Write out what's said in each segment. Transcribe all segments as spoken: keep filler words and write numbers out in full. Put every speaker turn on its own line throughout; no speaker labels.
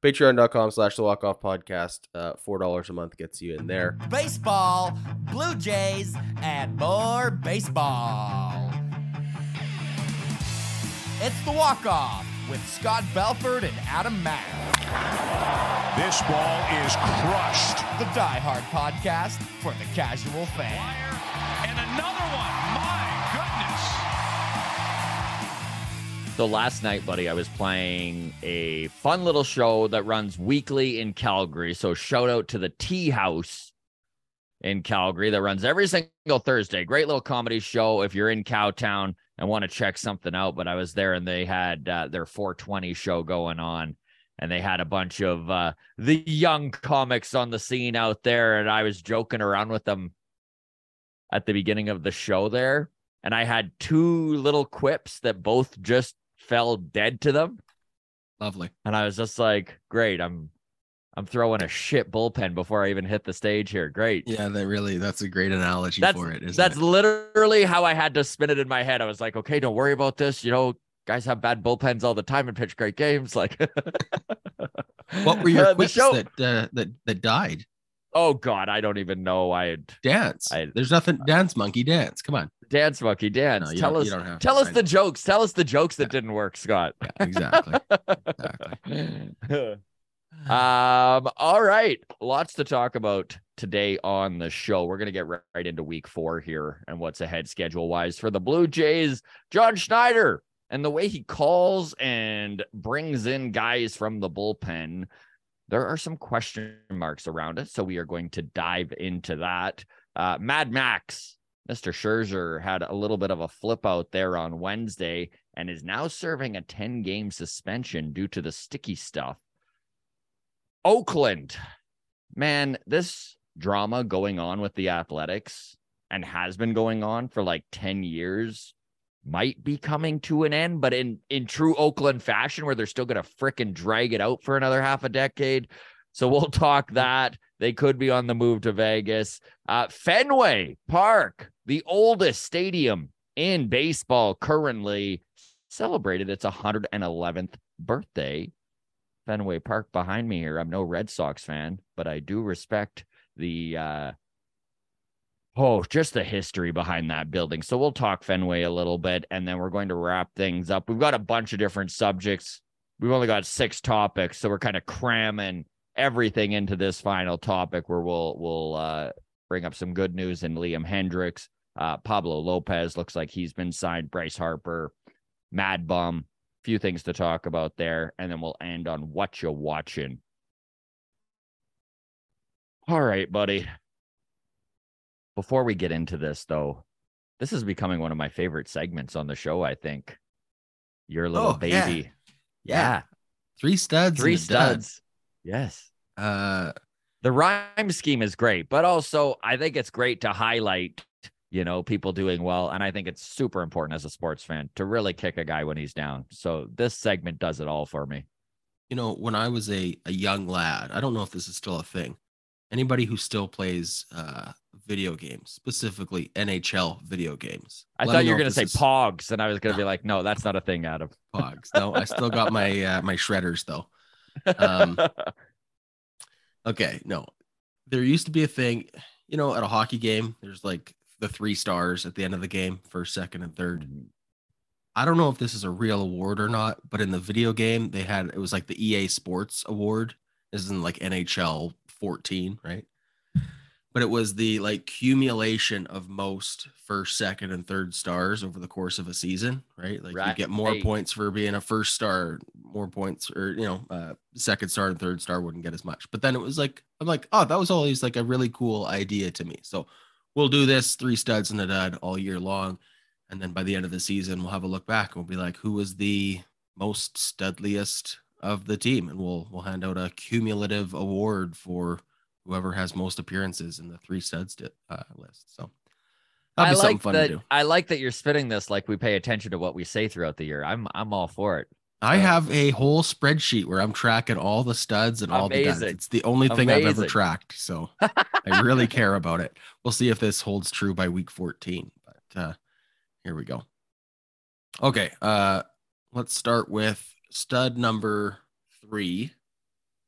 Patreon.com slash the walk off podcast. Uh, four dollars a month gets you in there.
Baseball, Blue Jays, and more baseball. It's the walk off with Scott Belford and Adam Mack.
This ball is crushed.
The Die Hard podcast for the casual fan.
And another one. My goodness.
So last night, buddy, I was playing a fun little show that runs weekly in Calgary. So shout out to the Tea House in Calgary that runs every single Thursday. Great little comedy show if you're in Cowtown and want to check something out. But I was there and they had uh, their four twenty show going on. And they had a bunch of uh, the young comics on the scene out there. And I was joking around with them at the beginning of the show there. And I had two little quips that both just fell dead to them.
Lovely.
And I was just like, great. I'm I'm throwing a shit bullpen before I even hit the stage here. Great.
Yeah, that really, that's a great analogy
that's,
for it. Isn't
that's
it?
literally how I had to spin it in my head. I was like, okay, don't worry about this. You know, guys have bad bullpens all the time and pitch great games. Like,
what were your
uh,
quips
show...
that, uh, that, that died?
Oh God, I don't even know. I had
dance.
I,
There's nothing. Dance, monkey, dance. Come on.
Dance, monkey, dance.
No,
tell us, tell us
to,
the jokes. Tell us the jokes that
yeah.
didn't work, Scott.
Yeah, exactly. exactly.
um. All right. Lots to talk about today on the show. We're going to get right, right into week four here and what's ahead schedule wise for the Blue Jays. John Schneider and the way he calls and brings in guys from the bullpen. There are some question marks around it. So we are going to dive into that. Uh, Mad Max. Mister Scherzer had a little bit of a flip out there on Wednesday and is now serving a ten-game suspension due to the sticky stuff. Oakland, man, this drama going on with the Athletics and has been going on for like ten years might be coming to an end, but in, in true Oakland fashion where they're still going to frickin' drag it out for another half a decade. So we'll talk that. They could be on the move to Vegas. Uh, Fenway Park, the oldest stadium in baseball currently, celebrated its one hundred eleventh birthday. Fenway Park behind me here. I'm no Red Sox fan, but I do respect the, uh, oh, just the history behind that building. So we'll talk Fenway a little bit, and then we're going to wrap things up. We've got a bunch of different subjects. We've only got six topics, so we're kind of cramming everything into this final topic where we'll we'll uh, bring up some good news in Liam Hendricks. Uh, Pablo Lopez looks like he's been signed. Bryce Harper, Mad Bum, few things to talk about there, and then we'll end on what you're watching. All right, buddy. Before we get into this, though, this is becoming one of my favorite segments on the show, I think. Your little
oh,
baby.
Yeah.
yeah.
yeah. Three studs.
Three studs. Yes.
Uh,
the rhyme scheme is great, but also I think it's great to highlight, you know, people doing well. And I think it's super important as a sports fan to really kick a guy when he's down. So this segment does it all for me.
You know, when I was a, a young lad, I don't know if this is still a thing. Anybody who still plays uh, video games, specifically N H L video games.
I thought you were going to say is... Pogs, and I was going to no. be like, no, that's not a thing, Adam.
Pogs. No, I still got my uh, my shredders, though. Um, okay, no. There used to be a thing, you know, at a hockey game, there's like the three stars at the end of the game, first, second, and third. I don't know if this is a real award or not, but in the video game, they had, it was like the E A Sports Award. This isn't like N H L fourteen, right? But it was the like cumulation of most first, second, and third stars over the course of a season, right? Like right. You get more hey. points for being a first star, more points, or you know, uh, second star and third star wouldn't get as much. But then it was like, I'm like, oh, that was always like a really cool idea to me. So we'll do this three studs and a dud all year long, and then by the end of the season, we'll have a look back and we'll be like, who was the most studliest of the team, and we'll we'll hand out a cumulative award for whoever has most appearances in the three studs uh, list. So that'll be
I
something
like
fun
that,
to do.
I like that you're spinning this like we pay attention to what we say throughout the year. I'm I'm all for it.
I have a whole spreadsheet where I'm tracking all the studs and all Amazing. the duds. It's the only thing Amazing. I've ever tracked, so I really care about it. We'll see if this holds true by week fourteen. But uh, here we go. Okay, uh, let's start with stud number three.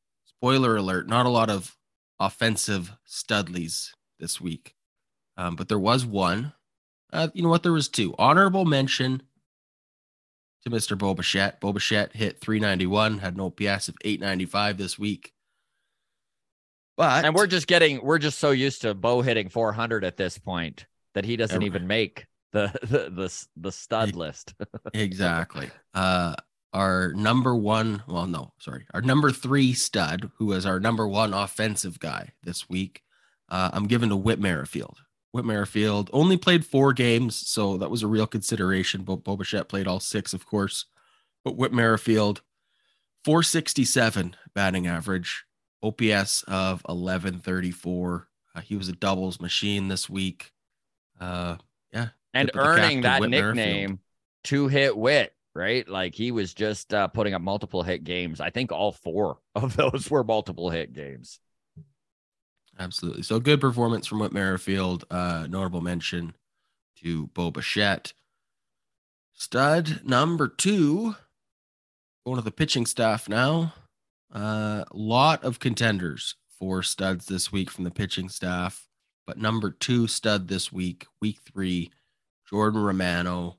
spoiler alert, not a lot of offensive studlies this week. Um, but there was one. Uh, you know what? There was two. Honorable mention to Mister Bo Bichette. Bo Bichette hit three ninety-one, had an O P S of eight ninety-five this week. But
and we're just getting, we're just so used to Bo hitting four hundred at this point that he doesn't
Every,
even make the the the, the stud
it,
list.
Exactly. Uh, our number one, well, no, sorry, our number three stud, who is our number one offensive guy this week, uh, I'm giving to Whit Merrifield. Whit Merrifield only played four games, so that was a real consideration. But Bo Bichette played all six, of course. But Whit Merrifield, four sixty-seven batting average, O P S of eleven thirty-four. Uh, he was a doubles machine this week. Uh, yeah.
And earning that nickname, two hit Whit, right? Like he was just uh, putting up multiple hit games. I think all four of those were multiple hit games.
Absolutely. So good performance from Whit Merrifield. Uh, notable mention to Bo Bichette. Stud number two. Going to the pitching staff now. A uh, lot of contenders for studs this week from the pitching staff. But number two stud this week, week three, Jordan Romano.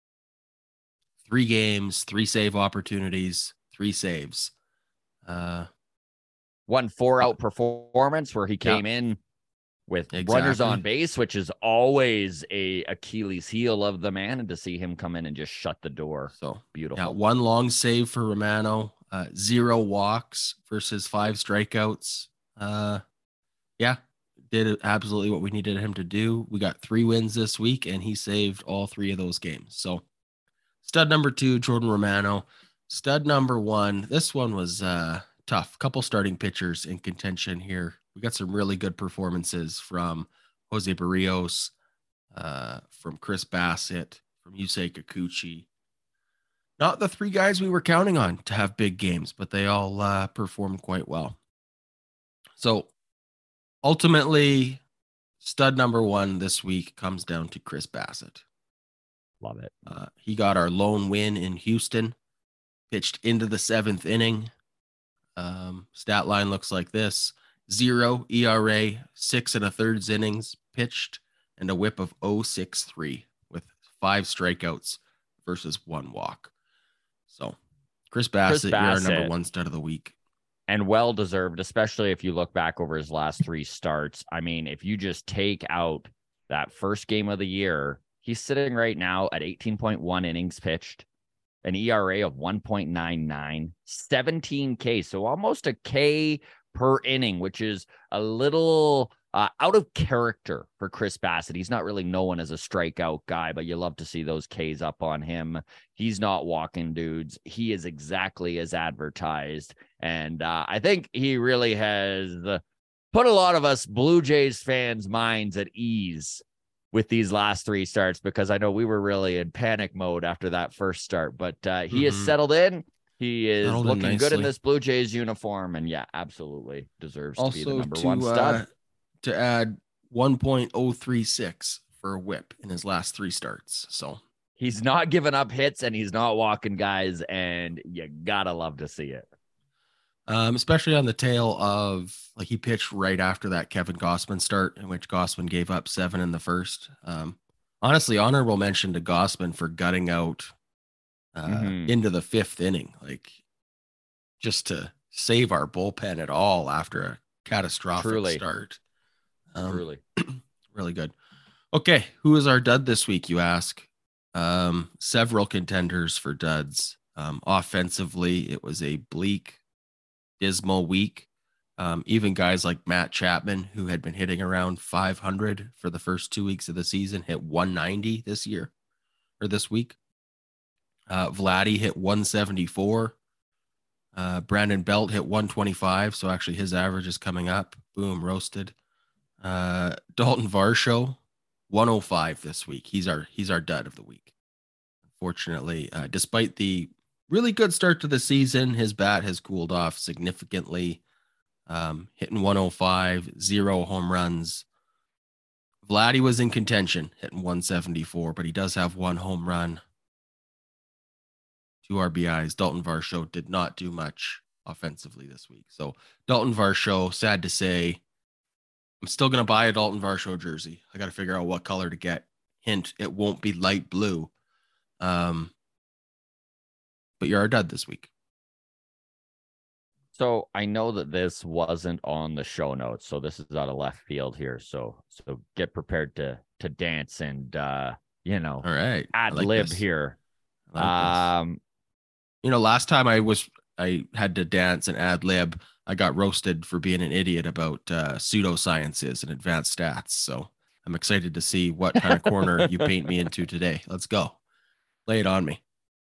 Three games, three save opportunities, three saves. Uh,
One four out performance where he came yeah. in with exactly. runners on base, which is always a Achilles heel of the man, and to see him come in and just shut the door.
So
beautiful.
Yeah, one long save for Romano, uh, zero walks versus five strikeouts. Uh, yeah, did absolutely what we needed him to do. We got three wins this week, and he saved all three of those games. So stud number two, Jordan Romano. Stud number one, this one was uh, tough. Couple starting pitchers in contention here. We got some really good performances from Jose Barrios, uh, from Chris Bassett, from Yusei Kikuchi. Not the three guys we were counting on to have big games, but they all uh, performed quite well. So ultimately, stud number one this week comes down to Chris Bassett.
Love it.
Uh, he got our lone win in Houston, pitched into the seventh inning. Um, stat line looks like this: zero E R A, six and a third innings pitched, and a whip of oh six three with five strikeouts versus one walk. So Chris Bassett, Chris Bassett, you're our number one stud of the week.
And well deserved, especially if you look back over his last three starts. I mean, if you just take out that first game of the year, he's sitting right now at eighteen point one innings pitched, an E R A of one point nine nine, seventeen K. So almost a K per inning, which is a little uh, out of character for Chris Bassett. He's not really known as a strikeout guy, but you love to see those Ks up on him. He's not walking dudes. He is exactly as advertised. And uh, I think he really has put a lot of us Blue Jays fans' minds at ease with these last three starts, because I know we were really in panic mode after that first start, but uh, he mm-hmm. is settled in. He is settled looking good in this Blue Jays uniform, and yeah, absolutely deserves also to be the number to, one stud. Uh,
to add one point oh three six for a whip in his last three starts. So
he's not giving up hits and he's not walking guys, and you gotta love to see it.
Um, especially on the tail of, like, he pitched right after that Kevin Gausman start, in which Gausman gave up seven in the first. Um, honestly, honorable mention to Gausman for gutting out uh, mm-hmm. into the fifth inning, like, just to save our bullpen at all after a catastrophic Truly. start. Um,
Truly.
Really good. Okay, who is our dud this week, you ask? Um, several contenders for duds. Um, offensively, it was a bleak, dismal week. Um, even guys like Matt Chapman, who had been hitting around five hundred for the first two weeks of the season, hit one ninety this year or this week. Uh, Vladdy hit one seventy-four. Uh, Brandon Belt hit one twenty-five. So actually his average is coming up. Boom, roasted. Uh, Dalton Varsho, one oh five this week. He's our, he's our dud of the week. Unfortunately, uh, despite the really good start to the season, his bat has cooled off significantly. Um, hitting one oh five, zero home runs. Vladdy was in contention, hitting one seventy-four, but he does have one home run, two R B Is. Dalton Varsho did not do much offensively this week. So Dalton Varsho, sad to say, I'm still going to buy a Dalton Varsho jersey. I got to figure out what color to get. Hint, it won't be light blue. Um, but you're a dud this week.
So I know that this wasn't on the show notes, so this is out of left field here. So so get prepared to to dance and uh, you know,
all right,
ad
like
lib
this.
here.
Like
um,
you know, last time I was I had to dance and ad lib, I got roasted for being an idiot about uh, pseudosciences and advanced stats. So I'm excited to see what kind of corner you paint me into today. Let's go, lay it on me.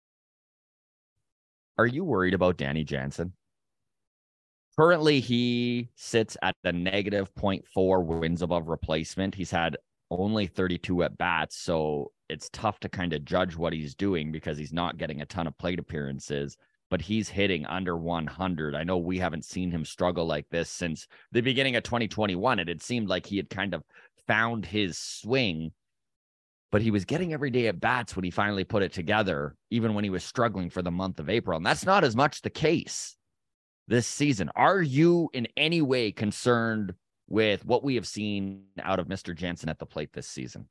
Are you worried about Danny Jansen? Currently, he sits at the negative zero point four wins above replacement. He's had only thirty-two at bats, so it's tough to kind of judge what he's doing because he's not getting a ton of plate appearances, but he's hitting under one hundred. I know we haven't seen him struggle like this since the beginning of twenty twenty-one. It had seemed like he had kind of found his swing, but he was getting everyday at bats when he finally put it together, even when he was struggling for the month of April. And that's not as much the case this season. Are you in any way concerned with what we have seen out of Mister Jansen at the plate this season?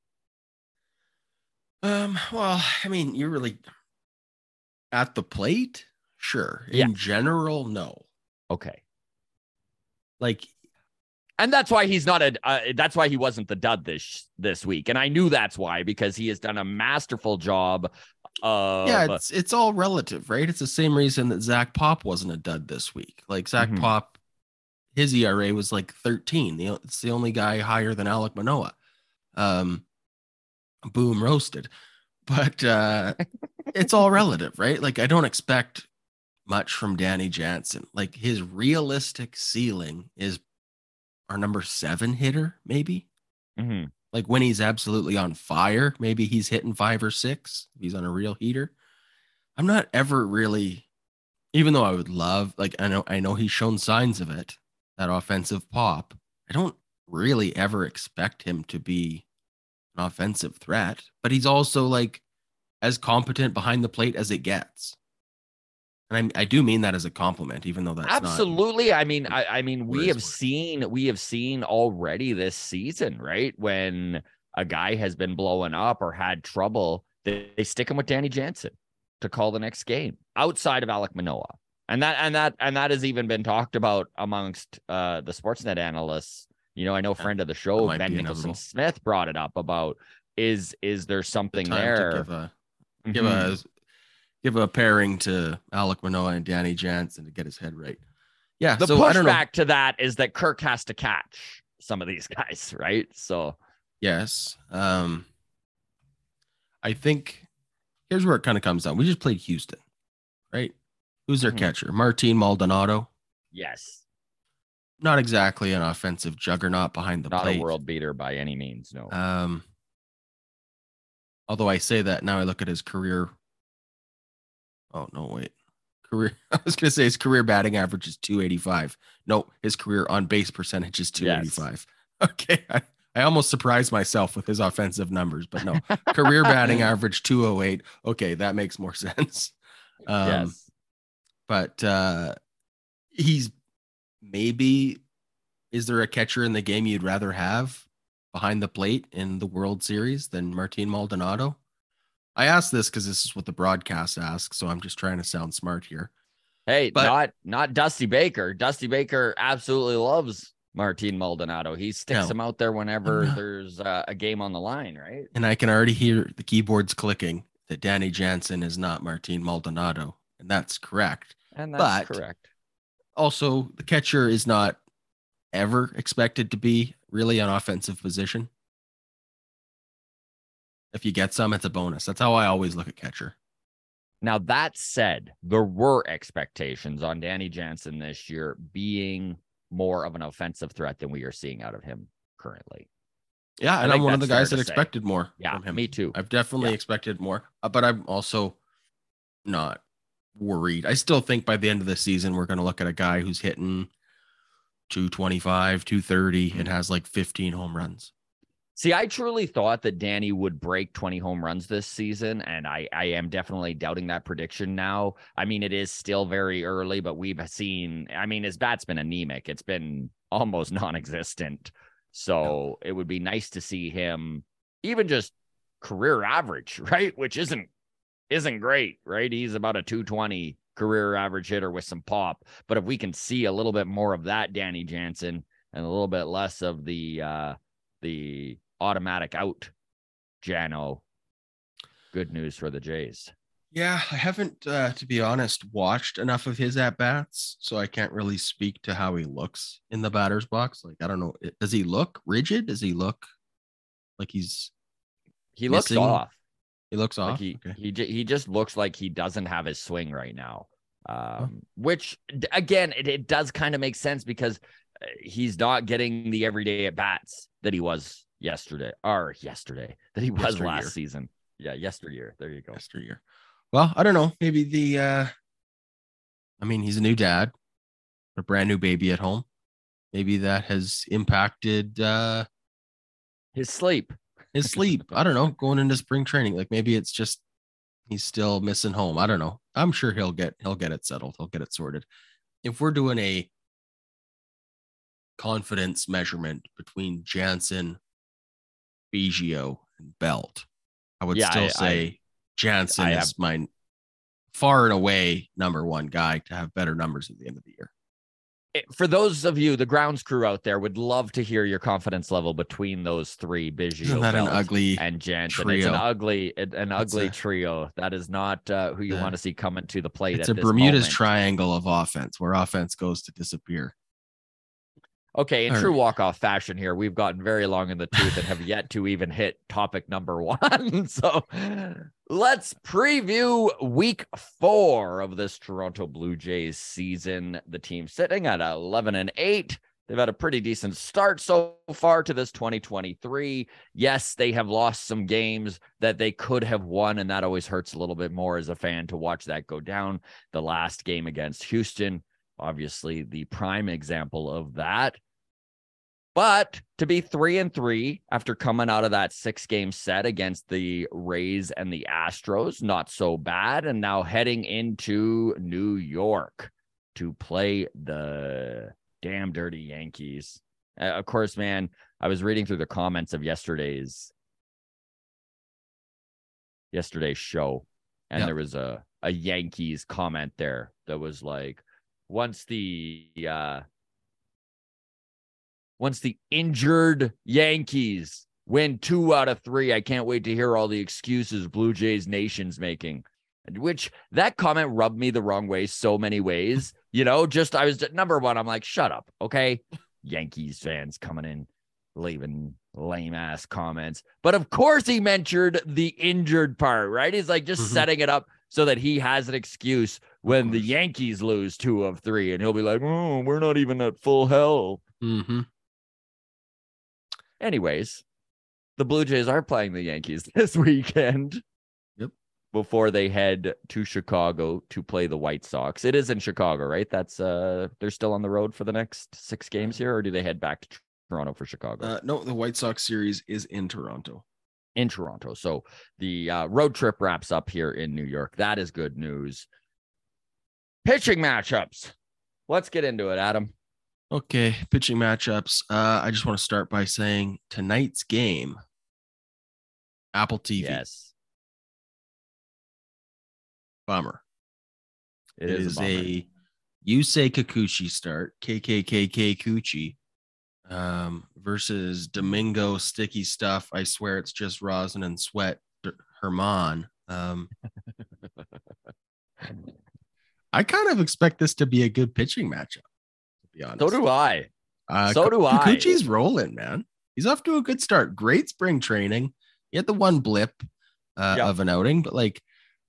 Um, well, I mean, you're really at the plate? Sure. In
Yeah.
general, no.
Okay.
Like,
and that's why he's not a, uh, that's why he wasn't the dud this, this week. And I knew that's why, because he has done a masterful job of.
yeah, it's, it's all relative, right? It's the same reason that Zach Pop wasn't a dud this week. Like Zach
Mhm.
Pop, his E R A was like thirteen. The, it's the only guy higher than Alek Manoah. Um, boom, roasted. But uh, it's all relative, right? Like I don't expect much from Danny Jansen. Like his realistic ceiling is our number seven hitter, maybe.
Mm-hmm.
Like when he's absolutely on fire, maybe he's hitting five or six. If he's on a real heater. I'm not ever really, even though I would love, like I know I know he's shown signs of it, that offensive pop. I don't really ever expect him to be an offensive threat, but he's also like as competent behind the plate as it gets. And I, I do mean that as a compliment, even though that's
absolutely.
Not,
I mean, I, I mean, we have seen, we have seen already this season, right? When a guy has been blowing up or had trouble, they, they stick him with Danny Jansen to call the next game outside of Alek Manoah. And that, and that, and that has even been talked about amongst uh, the Sportsnet analysts. You know, I know a friend of the show, Ben Nicholson Smith, brought it up about is, is there something
the
there?
Give a, mm-hmm. give a, Give a pairing to Alek Manoah and Danny Jansen to get his head right. Yeah.
The
so
pushback to that is that Kirk has to catch some of these guys, right? So,
yes. Um, I think here's where it kind of comes down. We just played Houston, right? Who's their mm-hmm. catcher? Martin Maldonado.
Yes.
Not exactly an offensive juggernaut behind the
Not
plate.
Not a world beater by any means, no.
Um, although I say that now I look at his career. Oh, no, wait. Career. I was going to say his career batting average is two eighty-five. No, his career on base percentage is two eighty-five. Yes. Okay. I, I almost surprised myself with his offensive numbers, but no. Career batting average two oh eight. Okay, that makes more sense. Um, yes. But uh, he's maybe, is there a catcher in the game you'd rather have behind the plate in the World Series than Martin Maldonado? I asked this because this is what the broadcast asks, so I'm just trying to sound smart here.
Hey,
but,
not not Dusty Baker. Dusty Baker absolutely loves Martin Maldonado. He sticks no, him out there whenever there's uh, a game on the line, right?
And I can already hear the keyboards clicking that Danny Jansen is not Martin Maldonado, and that's correct.
And that's but correct.
Also, the catcher is not ever expected to be really an offensive position. If you get some, it's a bonus. That's how I always look at catcher.
Now, that said, there were expectations on Danny Jansen this year being more of an offensive threat than we are seeing out of him currently.
Yeah, and I'm one of the guys that expected more
yeah,
from him.
Me too.
I've definitely yeah. expected more, but I'm also not worried. I still think by the end of the season, we're going to look at a guy who's hitting two twenty-five, two thirty, mm-hmm. and has like fifteen home runs.
See, I truly thought that Danny would break twenty home runs this season, and I, I am definitely doubting that prediction now. I mean, it is still very early, but we've seen, I mean, his bat's been anemic. It's been almost non-existent. So it would be nice to see him even just career average, right? Which isn't isn't great, right? He's about a two twenty career average hitter with some pop. But if we can see a little bit more of that Danny Jansen and a little bit less of the uh, the automatic out Jano, good news for the Jays.
Yeah, I haven't, uh, to be honest, watched enough of his at-bats, so I can't really speak to how he looks in the batter's box. Like, I don't know. Does he look rigid? Does he look like he's
He looks
missing?
off.
He looks off?
Like he,
Okay.
he, ju- he just looks like he doesn't have his swing right now. Um, which, d- again, it, it does kind of make sense because uh, he's not getting the everyday at-bats that he was yesterday, or yesterday, that he was
Yesteryear.
last season. Yeah, yesteryear. There you go.
Yesteryear. Well, I don't know. Maybe the, uh, I mean, he's a new dad, a brand new baby at home. Maybe that has impacted uh,
His sleep.
his sleep. I don't know. Going into spring training, like maybe it's just he's still missing home. I don't know. I'm sure he'll get he'll get it settled. He'll get it sorted. If we're doing a confidence measurement between Jansen, Biggio, and Belt, I would
Yeah,
still
I-
say Jansen
I
is
have-
my far and away number one guy to have better numbers at the end of the year.
It- For those of you, the grounds crew out there, would love to hear your confidence level between those three, Biggio,
Isn't that an
Belt,
ugly
and Jansen. It's
trio?
an ugly, an an
That's
ugly
a-
trio. That is not uh, who you
Yeah.
want to see coming to the plate.
It's
at
a
this
Bermuda's
moment.
triangle of offense where offense goes to disappear.
Okay, in
All
true
right.
walk-off fashion here, we've gotten very long in the tooth and have yet to even hit topic number one. So let's preview week four of this Toronto Blue Jays season. The team sitting at eleven and eight. They've had a pretty decent start so far to this twenty twenty-three. Yes, they have lost some games that they could have won, and that always hurts a little bit more as a fan to watch that go down. The last game against Houston, obviously the prime example of that. But to be three and three after coming out of that six game set against the Rays and the Astros, not so bad. And now heading into New York to play the damn dirty Yankees. Uh, of course, man, I was reading through the comments of yesterday's yesterday's show, and
Yep.
there was a, a Yankees comment there that was like, once the uh, once the injured Yankees win two out of three, I can't wait to hear all the excuses Blue Jays Nation's making. Which that comment rubbed me the wrong way so many ways. You know, just I was number one. I'm like, shut up, okay? Yankees fans coming in, leaving lame ass comments. But of course, he mentioned the injured part, right? He's like just
Mhm.
setting it up so that he has an excuse when the
course.
Yankees lose two of three, and he'll be like, "Oh, we're not even at full health."
Mm-hmm.
Anyways, the Blue Jays are playing the Yankees this weekend.
Yep.
Before they head to Chicago to play the White Sox. It is in Chicago, right? That's uh they're still on the road for the next six games here, or do they head back to Toronto for Chicago?
Uh, no, the White Sox series is in Toronto.
In Toronto. So the uh, road trip wraps up here in New York. That is good news. Pitching matchups. Let's get into it, Adam.
Okay, pitching matchups. Uh, I just want to start by saying tonight's game, Apple T V.
Yes.
Bummer.
It
It
is,
is
a, bummer.
a Yusei Kikuchi start, K K K K Kuchi, um, versus Domingo Sticky Stuff. I swear it's just rosin and sweat, D- Herman. Um, I kind of expect this to be a good pitching matchup, to be honest.
So do I.
Uh,
so do I.
Kikuchi's rolling, man. He's off to a good start. Great spring training. He had the one blip uh,
Yeah.
of an outing, but like,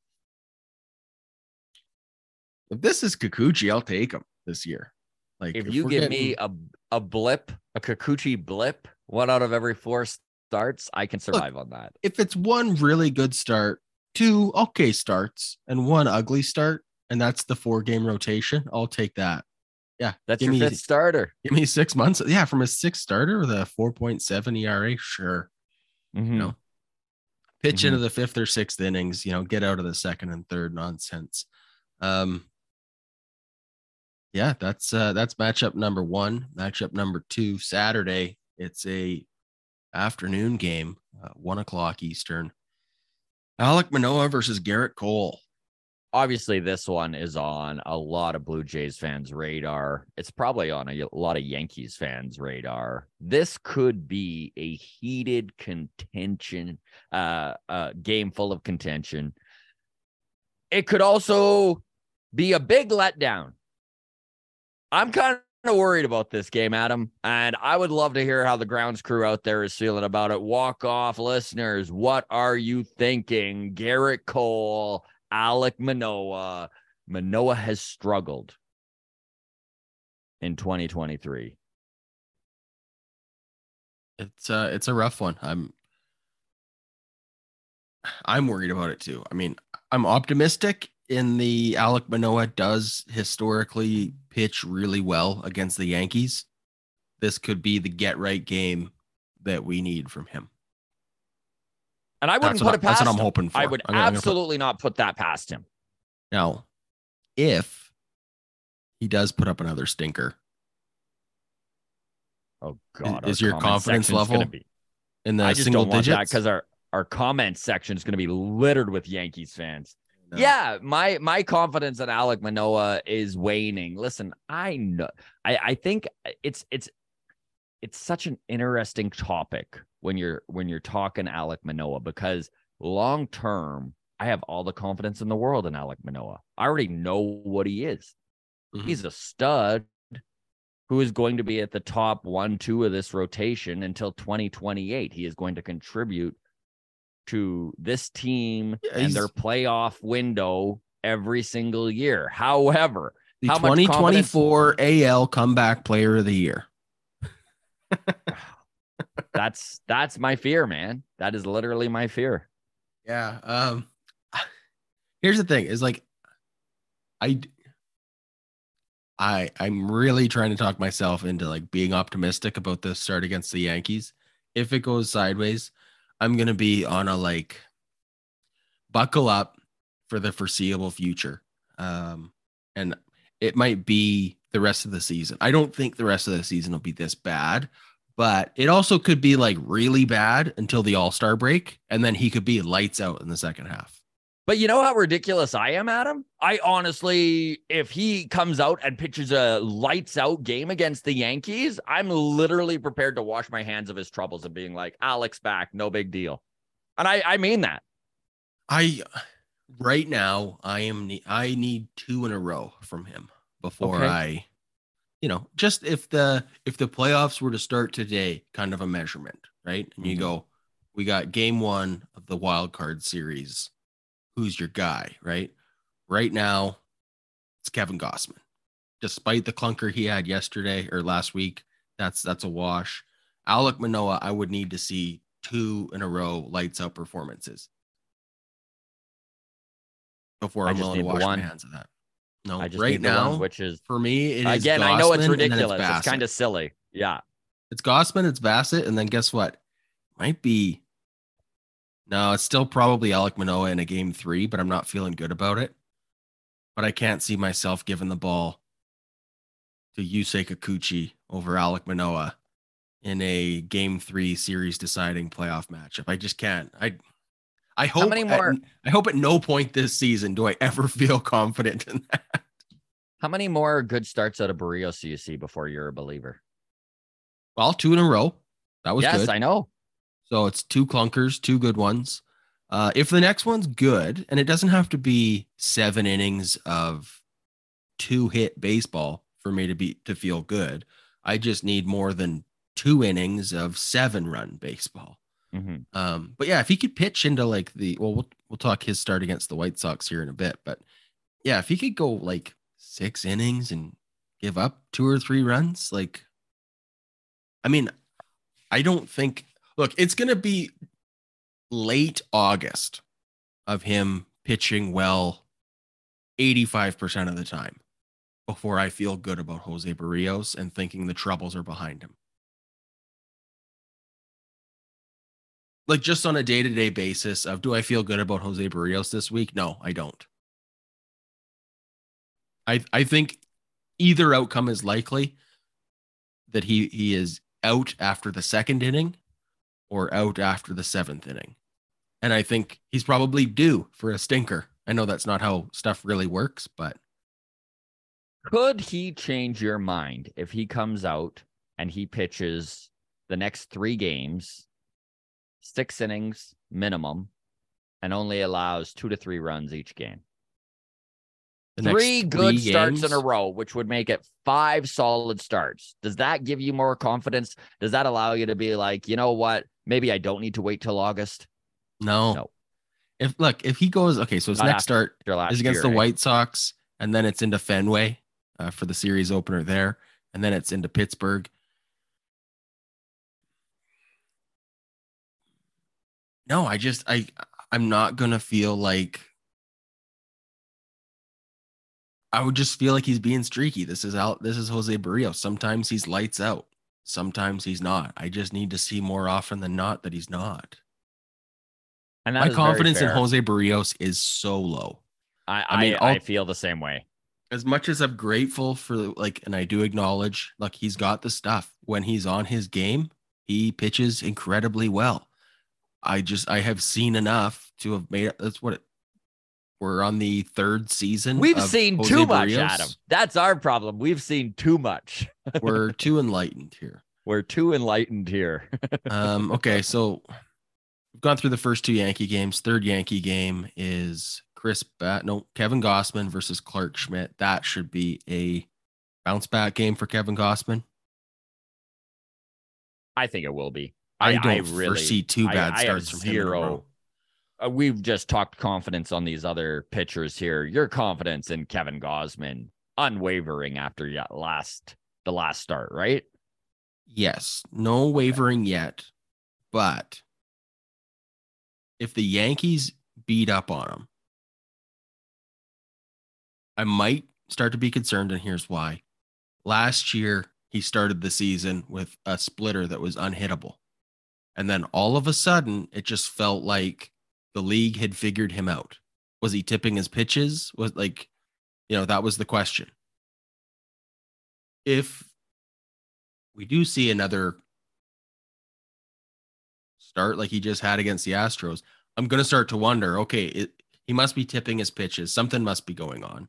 if this is Kikuchi, I'll take him this year. Like,
If you
we're
give
getting-
me a a blip, a Kikuchi blip, one out of every four starts, I can survive on that.
if it's one really good start, two okay starts, and one ugly start, and that's the four game rotation, I'll take that. Yeah.
That's
give
your
me,
fifth starter.
Give me six months. Yeah. From a sixth starter with a four point seven E R A. Sure.
Mm-hmm.
You know, pitch
Mm-hmm.
into the fifth or sixth innings, you know, get out of the second and third nonsense. Um, yeah, that's uh, that's matchup number one. Matchup number two, Saturday. It's a afternoon game, uh, one o'clock Eastern. Alek Manoah versus Garrett Cole.
Obviously, this one is on a lot of Blue Jays fans' radar. It's probably on a, a lot of Yankees fans' radar. This could be a heated contention, uh, uh, game full of contention. It could also be a big letdown. I'm kind of worried about this game, Adam, and I would love to hear how the grounds crew out there is feeling about it. Walk off listeners, what are you thinking? Garrett Cole, Alek Manoah. Manoah has struggled in twenty twenty-three.
It's uh it's a rough one. I'm I'm worried about it too. I mean, I'm optimistic in the Alek Manoah does historically pitch really well against the Yankees. This could be the get right game that we need from him.
And I wouldn't
That's
put
what
it
I- that's
past
what I'm
him.
hoping for.
I would
I'm gonna- I'm gonna put-
absolutely not put that past him.
Now, if he does put up another stinker
Oh God,
is
our
your
comment
confidence
section's gonna
level
be-
in the
I just
single
don't want that
digits,
because our our comment section is going to be littered with Yankees fans.
No.
Yeah, my my confidence in Alek Manoah is waning. Listen, I know, I I think it's it's it's such an interesting topic when you're when you're talking Alek Manoah, because long term, I have all the confidence in the world in Alek Manoah. I already know what he is.
Mhm.
He's a stud who is going to be at the top one, two of this rotation until twenty twenty-eight. He is going to contribute to this team
Yeah,
and
he's-
their playoff window every single year. However,
the
how much
twenty
confidence-
twenty-four A L Comeback Player of the Year.
that's that's my fear, man. That is literally my fear.
Yeah. Um, here's the thing: is like, I, I, I'm really trying to talk myself into like being optimistic about this start against the Yankees. If it goes sideways, I'm gonna be on a like, buckle up for the foreseeable future. Um, and it might be the rest of the season. I don't think the rest of the season will be this bad, but it also could be like really bad until the All-Star break, and then he could be lights out in the second half.
But you know how ridiculous I am, Adam? I honestly, if he comes out and pitches a lights out game against the Yankees, I'm literally prepared to wash my hands of his troubles and being like, Alex back, no big deal. And I, I mean that.
I right now I am ne- I need two in a row from him before
Okay.
I, you know, just if the if the playoffs were to start today, kind of a measurement, right? And you
Mhm.
go, we got game one of the wild card series. Who's your guy, right? Right now, it's Kevin Gossman. Despite the clunker he had yesterday or last week, that's that's a wash. Alek Manoah, I would need to see two in a row lights out performances before
I
I'm
just
willing to
need the
wash
one.
my hands of that. No,
I just
right
need the
now,
one, which is,
for me, it is
again, I know it's
Gausman, and then
ridiculous. It's,
Bassett.
kind of silly. Yeah.
It's Gossman, it's Bassett, and then guess what? Might be. No, it's still probably Alek Manoah in a game three, but I'm not feeling good about it. But I can't see myself giving the ball to Yusei Kikuchi over Alek Manoah in a game three series deciding playoff matchup. I just can't. I I hope
many
at-
more-
I hope at no point this season do I ever feel confident in that.
How many more good starts out of Barrios do you see before you're a believer?
Well, two in a row. That was
yes,
good.
I know.
So it's two clunkers, two good ones. Uh, if the next one's good, and it doesn't have to be seven innings of two hit baseball for me to be to feel good. I just need more than two innings of seven run baseball.
Mhm.
Um, but yeah, if he could pitch into like the well, we'll we'll talk his start against the White Sox here in a bit. But yeah, if he could go like six innings and give up two or three runs, like I mean, I don't think look, it's gonna be late August of him pitching well eighty-five percent of the time. before I feel good about Jose Barrios and thinking the troubles are behind him. Like just on a day-to-day basis of, do I feel good about Jose Barrios this week? No, I don't. I I think either outcome is likely, that he he is out after the second inning or out after the seventh inning. And I think he's probably due for a stinker. I know that's not how stuff really works, but
could he change your mind if he comes out and he pitches the next three games, six innings minimum, and only allows two to three runs each game?
the
Three
next
good
three
starts
games-
in a row, which would make it five solid starts. Does that give you more confidence? Does that allow you to be like, you know what? Maybe I don't need to wait till August.
No.
No.
If look, if he goes, okay, so his
Not
next
after
start
last
is against
year,
the
eh?
White Sox, and then it's into Fenway uh, for the series opener there, and then it's into Pittsburgh. No, I just I I'm not gonna feel like I would just feel like he's being streaky. This is out. This is Jose Barrios. Sometimes he's lights out. Sometimes he's not. I just need to see more often than not that he's not.
And that
My
is very
confidence in
fair.
Jose Barrios is so low.
I,
I mean,
I, I
I'll-
feel the same way.
As much as I'm grateful for, like, and I do acknowledge, like, he's got the stuff. When he's on his game, he pitches incredibly well. I just I have seen enough to have made. That's what it, we're on the third season.
We've
of
seen
Jose
too much,
Barrios.
Adam. That's our problem. We've seen too much.
We're too enlightened here.
We're too enlightened here.
Um, okay, so we've gone through the first two Yankee games. Third Yankee game is Chris Bat, no Kevin Gossman versus Clark Schmidt. That should be a bounce back game for Kevin Gossman.
I think it will be.
I,
I,
don't
I really
foresee two
I-
bad
I have
starts from him in a row.
zero. Uh, we've just talked confidence on these other pitchers here. Your confidence in Kevin Gossman unwavering after ya- last the last start, right?
Yes, no wavering yet, but if the Yankees beat up on him, I might start to be concerned, and here's why. Last year, he started the season with a splitter that was unhittable. And then all of a sudden, it just felt like the league had figured him out. Was he tipping his pitches? Was like, you know, that was the question. If we do see another start like he just had against the Astros, I'm going to start to wonder, okay, it, he must be tipping his pitches. Something must be going on.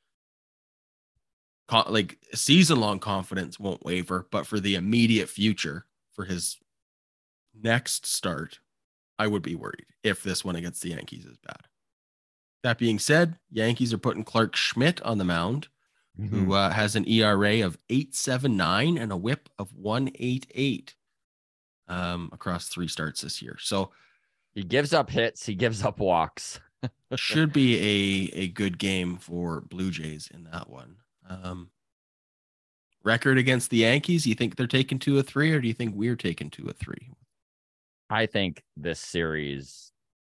Co- like season-long confidence won't waver, but for the immediate future, for his next start, I would be worried if this one against the Yankees is bad. That being said, Yankees are putting Clark Schmidt on the mound, who uh, has an E R A of eight point seven nine and a whip of one point eight eight um, across three starts this year. So
He gives up hits. He gives up walks.
should be a, a good game for Blue Jays in that one. Um, record against the Yankees, you think they're taking two or three, or do you think we're taking two or three?
I think this series,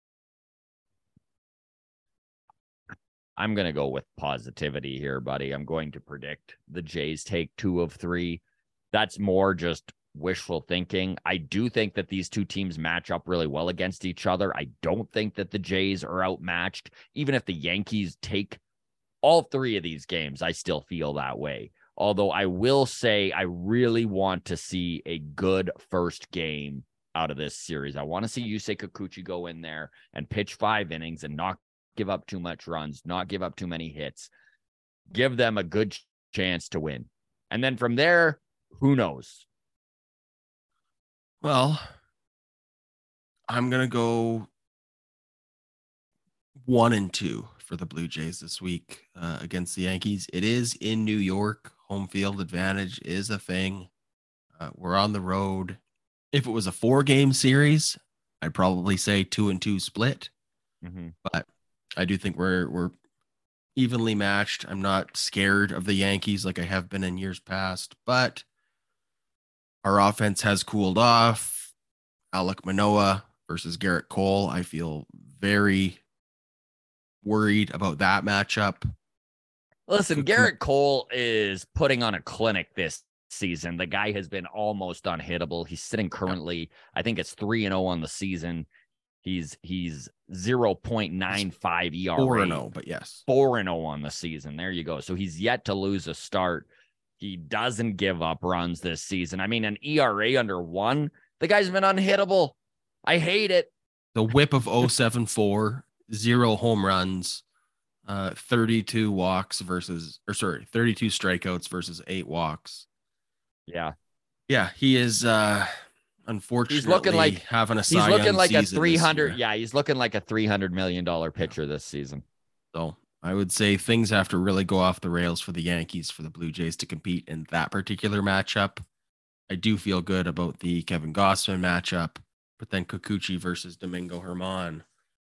I'm going to go with positivity here, buddy. I'm going to predict the Jays take two of three. That's more just wishful thinking. I do think that these two teams match up really well against each other. I don't think that the Jays are outmatched. Even if the Yankees take all three of these games, I still feel that way. Although I will say I really want to see a good first game out of this series. I want to see Yusei Kikuchi go in there and pitch five innings and not give up too much runs, not give up too many hits, give them a good ch- chance to win. And then from there, who knows?
Well, I'm going to go one and two for the Blue Jays this week uh, against the Yankees. It is in New York. Home field advantage is a thing. Uh, we're on the road. If it was a four game series, I'd probably say two and two split.
Mm-hmm.
But I do think we're we're evenly matched. I'm not scared of the Yankees like I have been in years past, but our offense has cooled off. Alek Manoah versus Garrett Cole. I feel very worried about that matchup.
Listen, Garrett Cole is putting on a clinic this season. The guy has been almost unhittable. He's sitting currently, I think it's three and oh on the season. He's he's zero point nine five E R A.
four and oh, but yes.
four and oh on the season. There you go. So he's yet to lose a start. He doesn't give up runs this season. I mean, an E R A under one, the guy's been unhittable. I hate it.
The whip of oh seven four, zero home runs, uh, thirty-two walks versus, or sorry, thirty-two strikeouts versus eight walks.
Yeah.
Yeah, he is uh, unfortunately
he's looking like
having a
he's
Cy
looking
Young
like a
season
three
this
hundred.
year.
Yeah, he's looking like a three hundred million dollars pitcher this season.
So I would say things have to really go off the rails for the Yankees, for the Blue Jays to compete in that particular matchup. I do feel good about the Kevin Gausman matchup, but then Kikuchi versus Domingo Germán.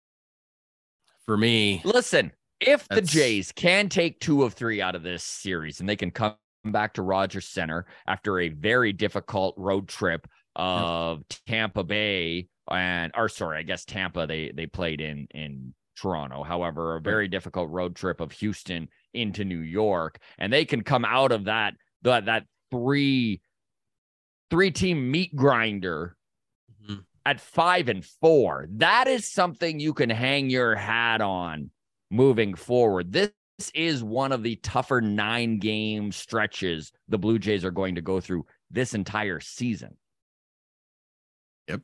For me,
listen, if the
That's-
Jays can take two of three out of this series and they can come back to Rogers Center after a very difficult road trip of Tampa Bay and, or sorry, I guess Tampa, they, they played in, in Toronto. However, a very difficult road trip of Houston into New York, and they can come out of that, that, that three, three team meat grinder
Mhm.
at five and four. That is something you can hang your hat on moving forward. This is one of the tougher nine game stretches the Blue Jays are going to go through this entire season.
Yep.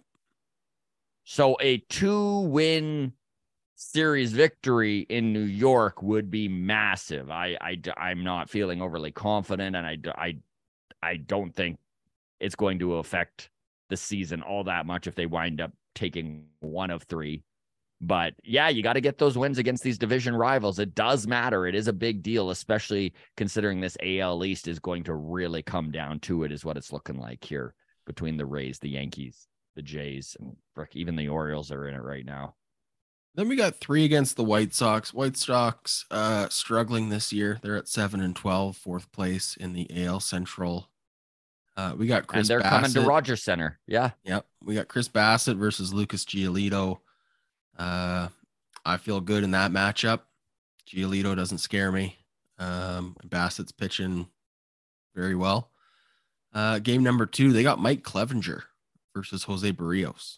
So a two win series victory in New York would be massive. I, I, I'm not feeling overly confident, and I, I, I don't think it's going to affect the season all that much if they wind up taking one of three. But yeah, you got to get those wins against these division rivals. It does matter. It is a big deal, especially considering this A L East is going to really come down to it, is what it's looking like here between the Rays, the Yankees, the Jays, and even the Orioles are in it right now.
Then we got three against the White Sox. White Sox uh, struggling this year. They're at seven and twelve, fourth place in the A L Central. Uh, we got Chris
and they're
Bassett.
coming to Rogers Center. Yeah.
Yep. We got Chris Bassett versus Lucas Giolito. Uh, I feel good in that matchup. Giolito doesn't scare me. Um, Bassett's pitching very well. Uh, game number two, they got Mike Clevenger versus Jose Barrios.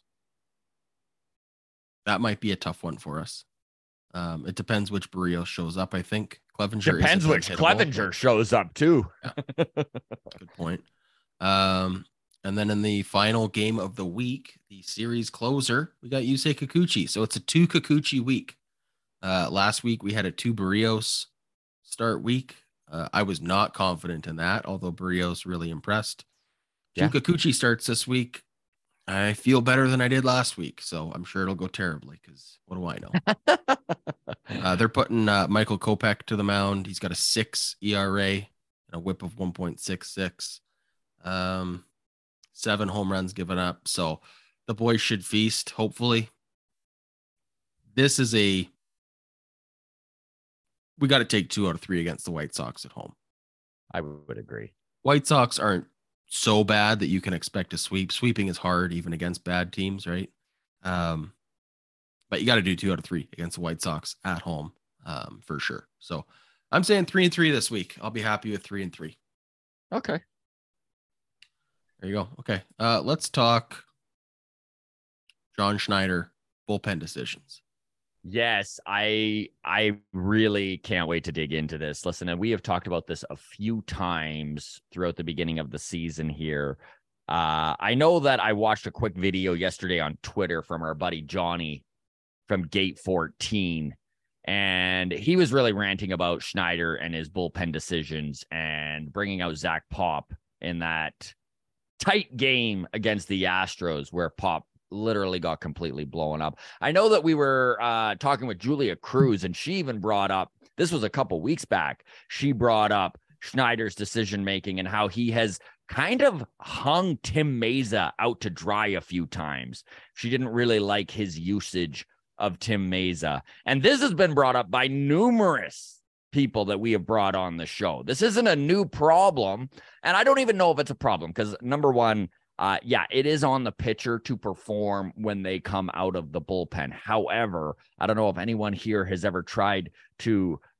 That might be a tough one for us. Um, it depends which Barrios shows up, I think. Clevenger
Depends
isn't
which
unhittable,
Clevenger
but-
shows up too.
Good point. Um, and then in the final game of the week, the series closer, we got Yusei Kikuchi. So it's a two Kikuchi week. Uh, last week we had a two Barrios start week. Uh, I was not confident in that, although Barrios really impressed. Two
Yeah.
Kikuchi starts this week. I feel better than I did last week, so I'm sure it'll go terribly because what do I know? uh, they're putting uh, Michael Kopech to the mound. He's got a six E R A and a whip of one point six six. Um, seven home runs given up. So the boys should feast, hopefully. This is a we got to take two out of three against the White Sox at home.
I would agree.
White Sox aren't so bad that you can expect a sweep. Sweeping is hard even against bad teams, right? Um, but you got to do two out of three against the White Sox at home, um, for sure. So I'm saying three and three this week. I'll be happy with three and three.
Okay.
There you go. Okay. Uh, let's talk John Schneider bullpen decisions.
Yes, I I really can't wait to dig into this. Listen, and we have talked about this a few times throughout the beginning of the season here. Uh, I know that I watched a quick video yesterday on Twitter from our buddy Johnny from Gate fourteen, and he was really ranting about Schneider and his bullpen decisions and bringing out Zach Pop in that tight game against the Astros where Pop literally got completely blown up. I know that we were uh, talking with Julia Cruz, and she even brought up, this was a couple weeks back, she brought up Schneider's decision-making and how he has kind of hung Tim Meza out to dry a few times. She didn't really like his usage of Tim Meza. And this has been brought up by numerous people that we have brought on the show. This isn't a new problem, and I don't even know if it's a problem because, number one, Uh, yeah, it is on the pitcher to perform when they come out of the bullpen. However, I don't know if anyone here has ever tried to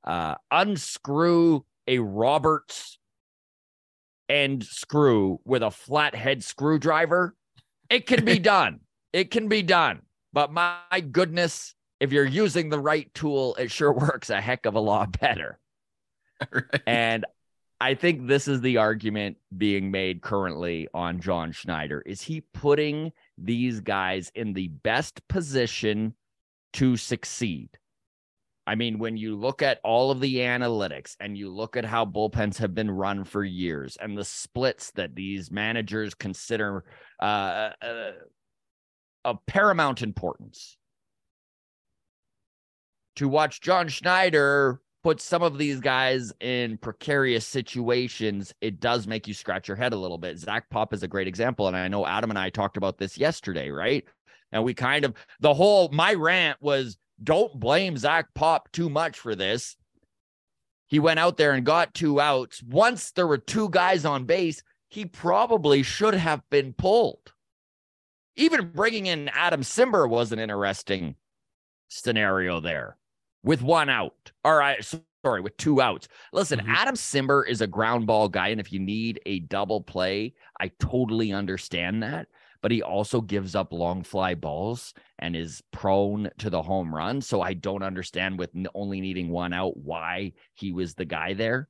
uh, unscrew a Roberts end screw with a flathead screwdriver, it can be done. It can be done. But my goodness, if you're using the right tool, it sure works a heck of a lot better. Right. And I think this is the argument being made currently on John Schneider. Is he putting these guys in the best position to succeed? I mean, when you look at all of the analytics and you look at how bullpens have been run for years and the splits that these managers consider uh, uh, of paramount importance, to watch John Schneider put some of these guys in precarious situations, it does make you scratch your head a little bit. Zach Pop is a great example. And I know Adam and I talked about this yesterday, right? And we kind of, the whole, my rant was, don't blame Zach Pop too much for this. He went out there and got two outs. Once there were two guys on base, he probably should have been pulled. Even bringing in Adam Simber was an interesting scenario there with one out. All right, sorry, with two outs. Listen, mm-hmm. Adam Simber is a ground ball guy, and if you need a double play, I totally understand that. But he also gives up long fly balls and is prone to the home run. So I don't understand, with only needing one out, why he was the guy there.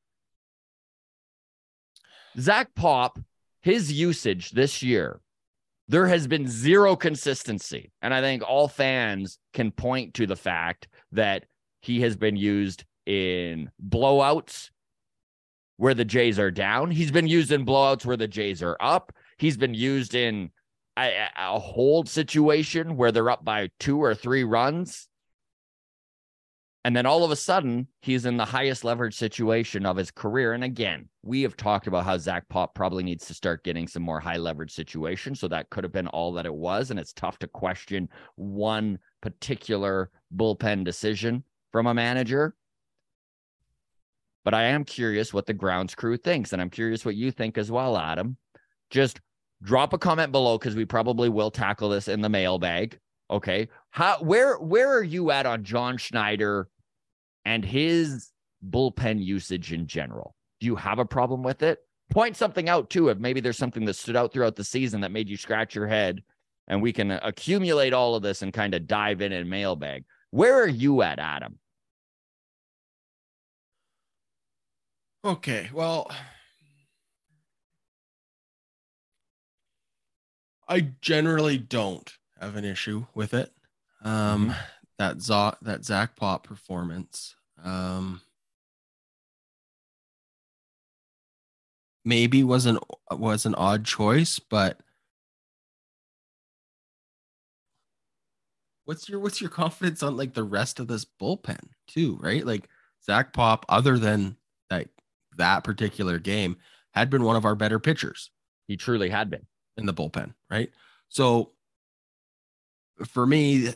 Zach Pop, his usage this year, there has been zero consistency. And I think all fans can point to the fact that he has been used in blowouts where the Jays are down. He's been used in blowouts where the Jays are up. He's been used in a, a hold situation where they're up by two or three runs. And then all of a sudden, he's in the highest leverage situation of his career. And again, we have talked about how Zach Pop probably needs to start getting some more high leverage situations. So that could have been all that it was. And it's tough to question one particular bullpen decision from a manager. But I am curious what the grounds crew thinks. And I'm curious what you think as well, Adam. Just drop a comment below, because we probably will tackle this in the mailbag. Okay. How, where, where are you at on John Schneider and his bullpen usage in general? Do you have a problem with it? Point something out too, if maybe there's something that stood out throughout the season that made you scratch your head, and we can accumulate all of this and kind of dive in and mailbag. Where are you at, Adam?
Okay, well, I generally don't have an issue with it. Um, mm-hmm. That Z- that Zach Pop performance, um, maybe was an was an odd choice, but what's your what's your confidence on like the rest of this bullpen too, right? Like Zach Pop, other than that that particular game, had been one of our better pitchers.
He truly had been
in the bullpen, right? So for me,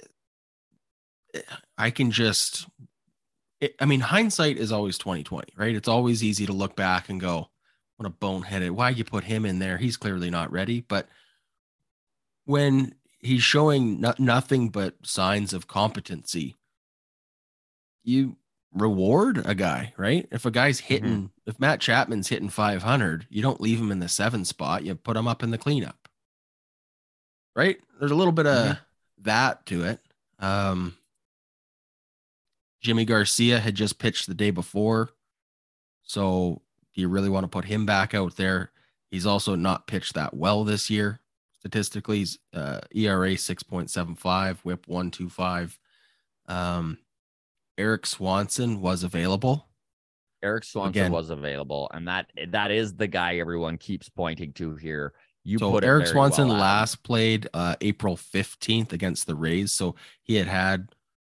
I can just, it, I mean, hindsight is always twenty twenty, right? It's always easy to look back and go, what a boneheaded, why you put him in there? He's clearly not ready. But when he's showing no, nothing but signs of competency, you reward a guy, right? If a guy's hitting, mm-hmm. if Matt Chapman's hitting five hundred, you don't leave him in the seven spot. You put him up in the cleanup, right? There's a little bit of mm-hmm. that to it. Um, Jimmy Garcia had just pitched the day before. So do you really want to put him back out there? He's also not pitched that well this year. Statistically, he's uh, E R A six point seven five, whip one twenty-five. Um, Eric Swanson was available.
Eric Swanson Again, was available, and that that is the guy everyone keeps pointing to here. You
so
put
Eric
it
Swanson
well,
last played uh, April fifteenth against the Rays, so he had had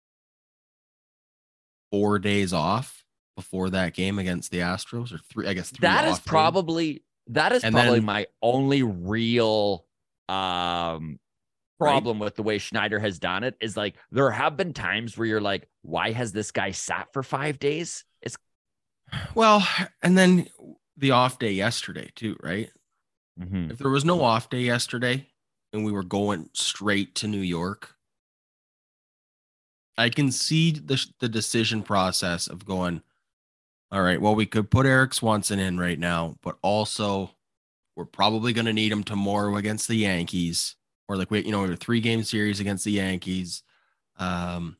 four days off before that game against the Astros, or three, I guess. Three
that is
days.
probably that is
and
probably
then,
my only real um. problem right? with the way Schneider has done it is like there have been times where you're like, why has this guy sat for five days? It's
well, and then the off day yesterday too, right?
Mm-hmm.
If there was no off day yesterday and we were going straight to New York, I can see the the decision process of going, all right, well, we could put Eric Swanson in right now, but also we're probably going to need him tomorrow against the Yankees, or like we, you know, we have a three game series against the Yankees. Um,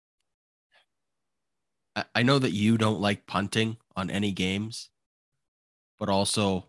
I, I know that you don't like punting on any games, but also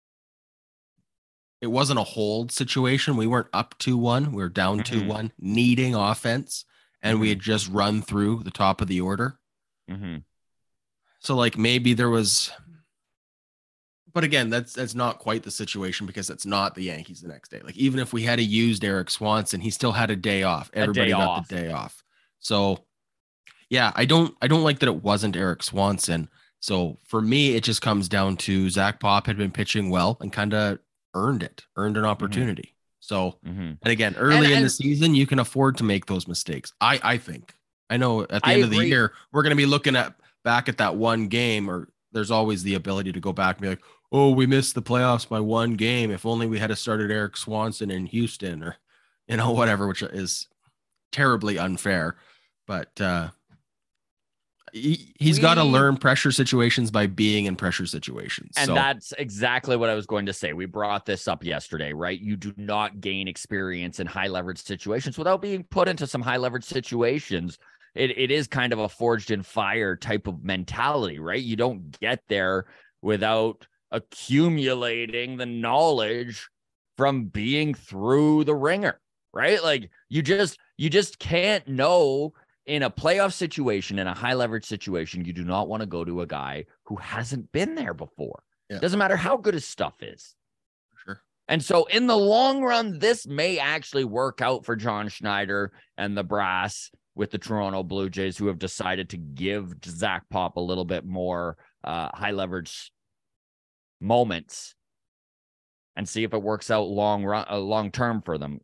it wasn't a hold situation. We weren't up two one. We were down
Mm-hmm.
two one, needing offense, and
Mm-hmm.
we had just run through the top of the order.
Mm-hmm.
So like maybe there was, but again, that's that's not quite the situation because it's not the Yankees the next day. Like even if we had used Eric Swanson, he still had a day off. Everybody
day
got
off.
the day off. So yeah, I don't I don't like that it wasn't Eric Swanson. So for me, it just comes down to Zach Pop had been pitching well and kind of earned it, earned an opportunity. Mm-hmm. So
Mm-hmm.
and again, early
and,
in
and,
the season, you can afford to make those mistakes. I I think. I know at the
I
end
agree.
of the year, we're going to be looking at back at that one game, or there's always the ability to go back and be like, oh, we missed the playoffs by one game. If only we had started Eric Swanson in Houston, or, you know, whatever, which is terribly unfair. But uh, he, he's got to learn pressure situations by being in pressure situations.
And
so.
that's exactly what I was going to say. We brought this up yesterday, right? You do not gain experience in high leverage situations without being put into some high leverage situations. It, it is kind of a forged in fire type of mentality, right? You don't get there without accumulating the knowledge from being through the ringer, right? Like you just, you just can't know in a playoff situation, in a high leverage situation. You do not want to go to a guy who hasn't been there before.
Yeah.
Doesn't matter how good his stuff is.
Sure.
And so in the long run, this may actually work out for John Schneider and the brass with the Toronto Blue Jays, who have decided to give Zach Pop a little bit more uh, high leverage moments and see if it works out long run, uh, long term for them.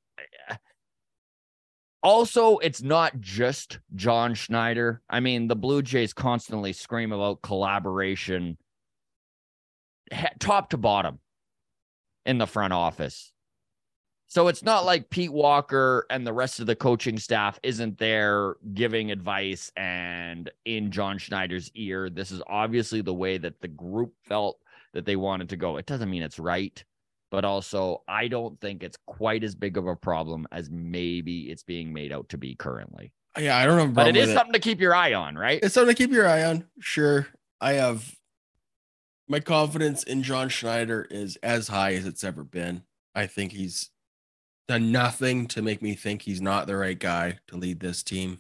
Also, it's not just John Schneider. I mean, the Blue Jays constantly scream about collaboration top to bottom in the front office. So it's not like Pete Walker and the rest of the coaching staff isn't there giving advice and in John Schneider's ear. This is obviously the way that the group felt that they wanted to go. It doesn't mean it's right, but also I don't think it's quite as big of a problem as maybe it's being made out to be currently.
Yeah, I don't know.
But it is something to keep your eye on, right?
It's something to keep your eye on. Sure. I have my confidence in John Schneider is as high as it's ever been. I think he's done nothing to make me think he's not the right guy to lead this team.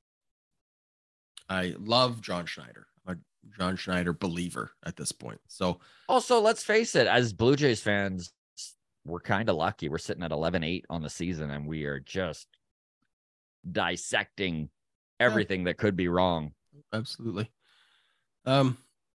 I love John Schneider. I'm a John Schneider believer at this point. So
also, let's face it, as Blue Jays fans, we're kind of lucky. We're sitting at eleven eight on the season, and we are just dissecting everything yeah. that could be wrong.
Absolutely. Um,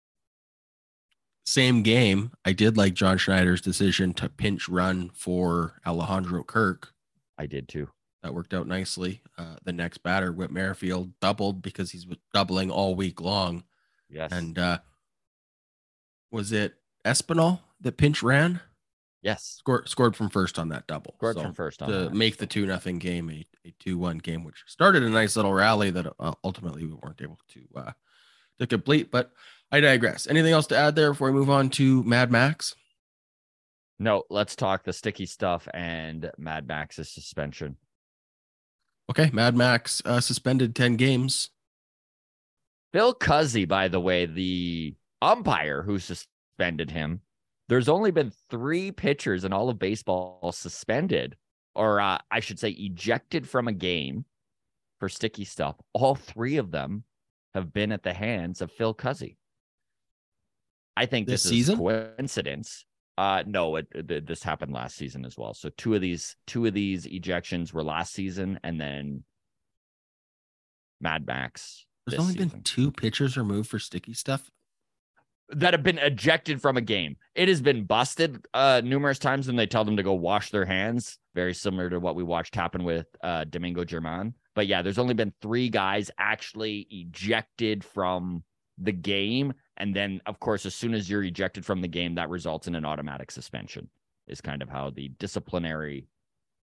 same game. I did like John Schneider's decision to pinch run for Alejandro Kirk.
I did too.
That worked out nicely. Uh, the next batter, Whit Merrifield, doubled because he's doubling all week long.
Yes.
And uh, was it Espinal that pinch ran?
Yes.
Scored scored from first on that double.
Scored
so
from first on
to
that.
make the two nothing game a, a two one game, which started a nice little rally that uh, ultimately we weren't able to uh, to complete. But I digress. Anything else to add there before we move on to Mad Max?
No, let's talk the sticky stuff and Mad Max's suspension.
Okay, Mad Max uh, suspended ten games.
Phil Cuzzi, by the way, the umpire who suspended him, there's only been three pitchers in all of baseball suspended, or uh, I should say ejected from a game for sticky stuff. All three of them have been at the hands of Phil Cuzzi. I think this,
this
is
season?
coincidence. Uh, no, it, it, this happened last season as well. So two of these, two of these ejections were last season, and then Mad Max.
There's only season. been two pitchers removed for sticky stuff
that have been ejected from a game. It has been busted uh, numerous times, and they tell them to go wash their hands. Very similar to what we watched happen with uh, Domingo Germán. But yeah, there's only been three guys actually ejected from the game. And then, of course, as soon as you're ejected from the game, that results in an automatic suspension, is kind of how the disciplinary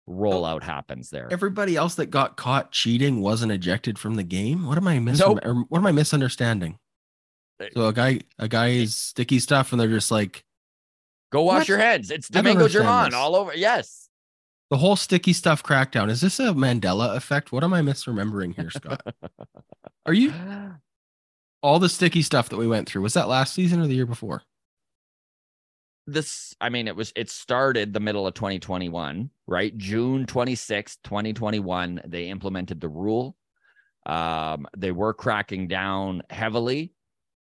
rollout happens there.
Everybody else that got caught cheating wasn't ejected from the game. What am I mis- nope. or what am I misunderstanding? So a guy, a guy is sticky stuff, and they're just like,
"Go wash
what?
your hands." It's Domingo Germán all over. Yes,
the whole sticky stuff crackdown. Is this a Mandela effect? What am I misremembering here, Scott? Are you all the sticky stuff that we went through? Was that last season or the year before?
This, I mean, it was, it started the middle of twenty twenty-one, right? June twenty-sixth, twenty twenty-one, they implemented the rule. Um, they were cracking down heavily.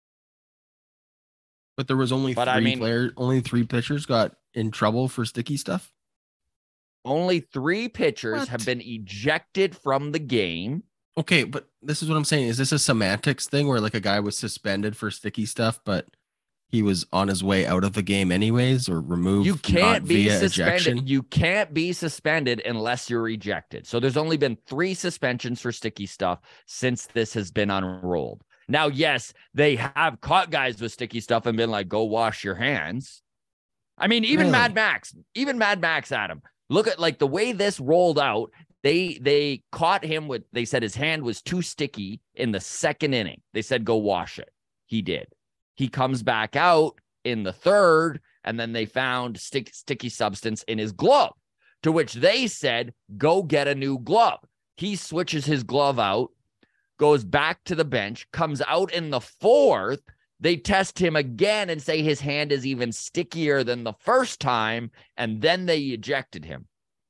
But there was only
but
three
I mean,
players, only three pitchers got in trouble for sticky stuff.
Only three pitchers
what?
have been ejected from the game.
Okay, but this is what I'm saying. Is this a semantics thing where like a guy was suspended for sticky stuff, but he was on his way out of the game anyways, or removed?
You can't be
via
suspended.
Ejection?
You can't be suspended unless you're ejected. So there's only been three suspensions for sticky stuff since this has been unrolled. Now, yes, they have caught guys with sticky stuff and been like, "Go wash your hands." I mean, even
really?
Mad Max, even Mad Max, Adam. Look at like the way this rolled out. They they caught him with. They said his hand was too sticky in the second inning. They said, "Go wash it." He did. He comes back out in the third, and then they found stick, sticky substance in his glove, to which they said, "Go get a new glove." He switches his glove out, goes back to the bench, comes out in the fourth. They test him again and say his hand is even stickier than the first time, and then they ejected him.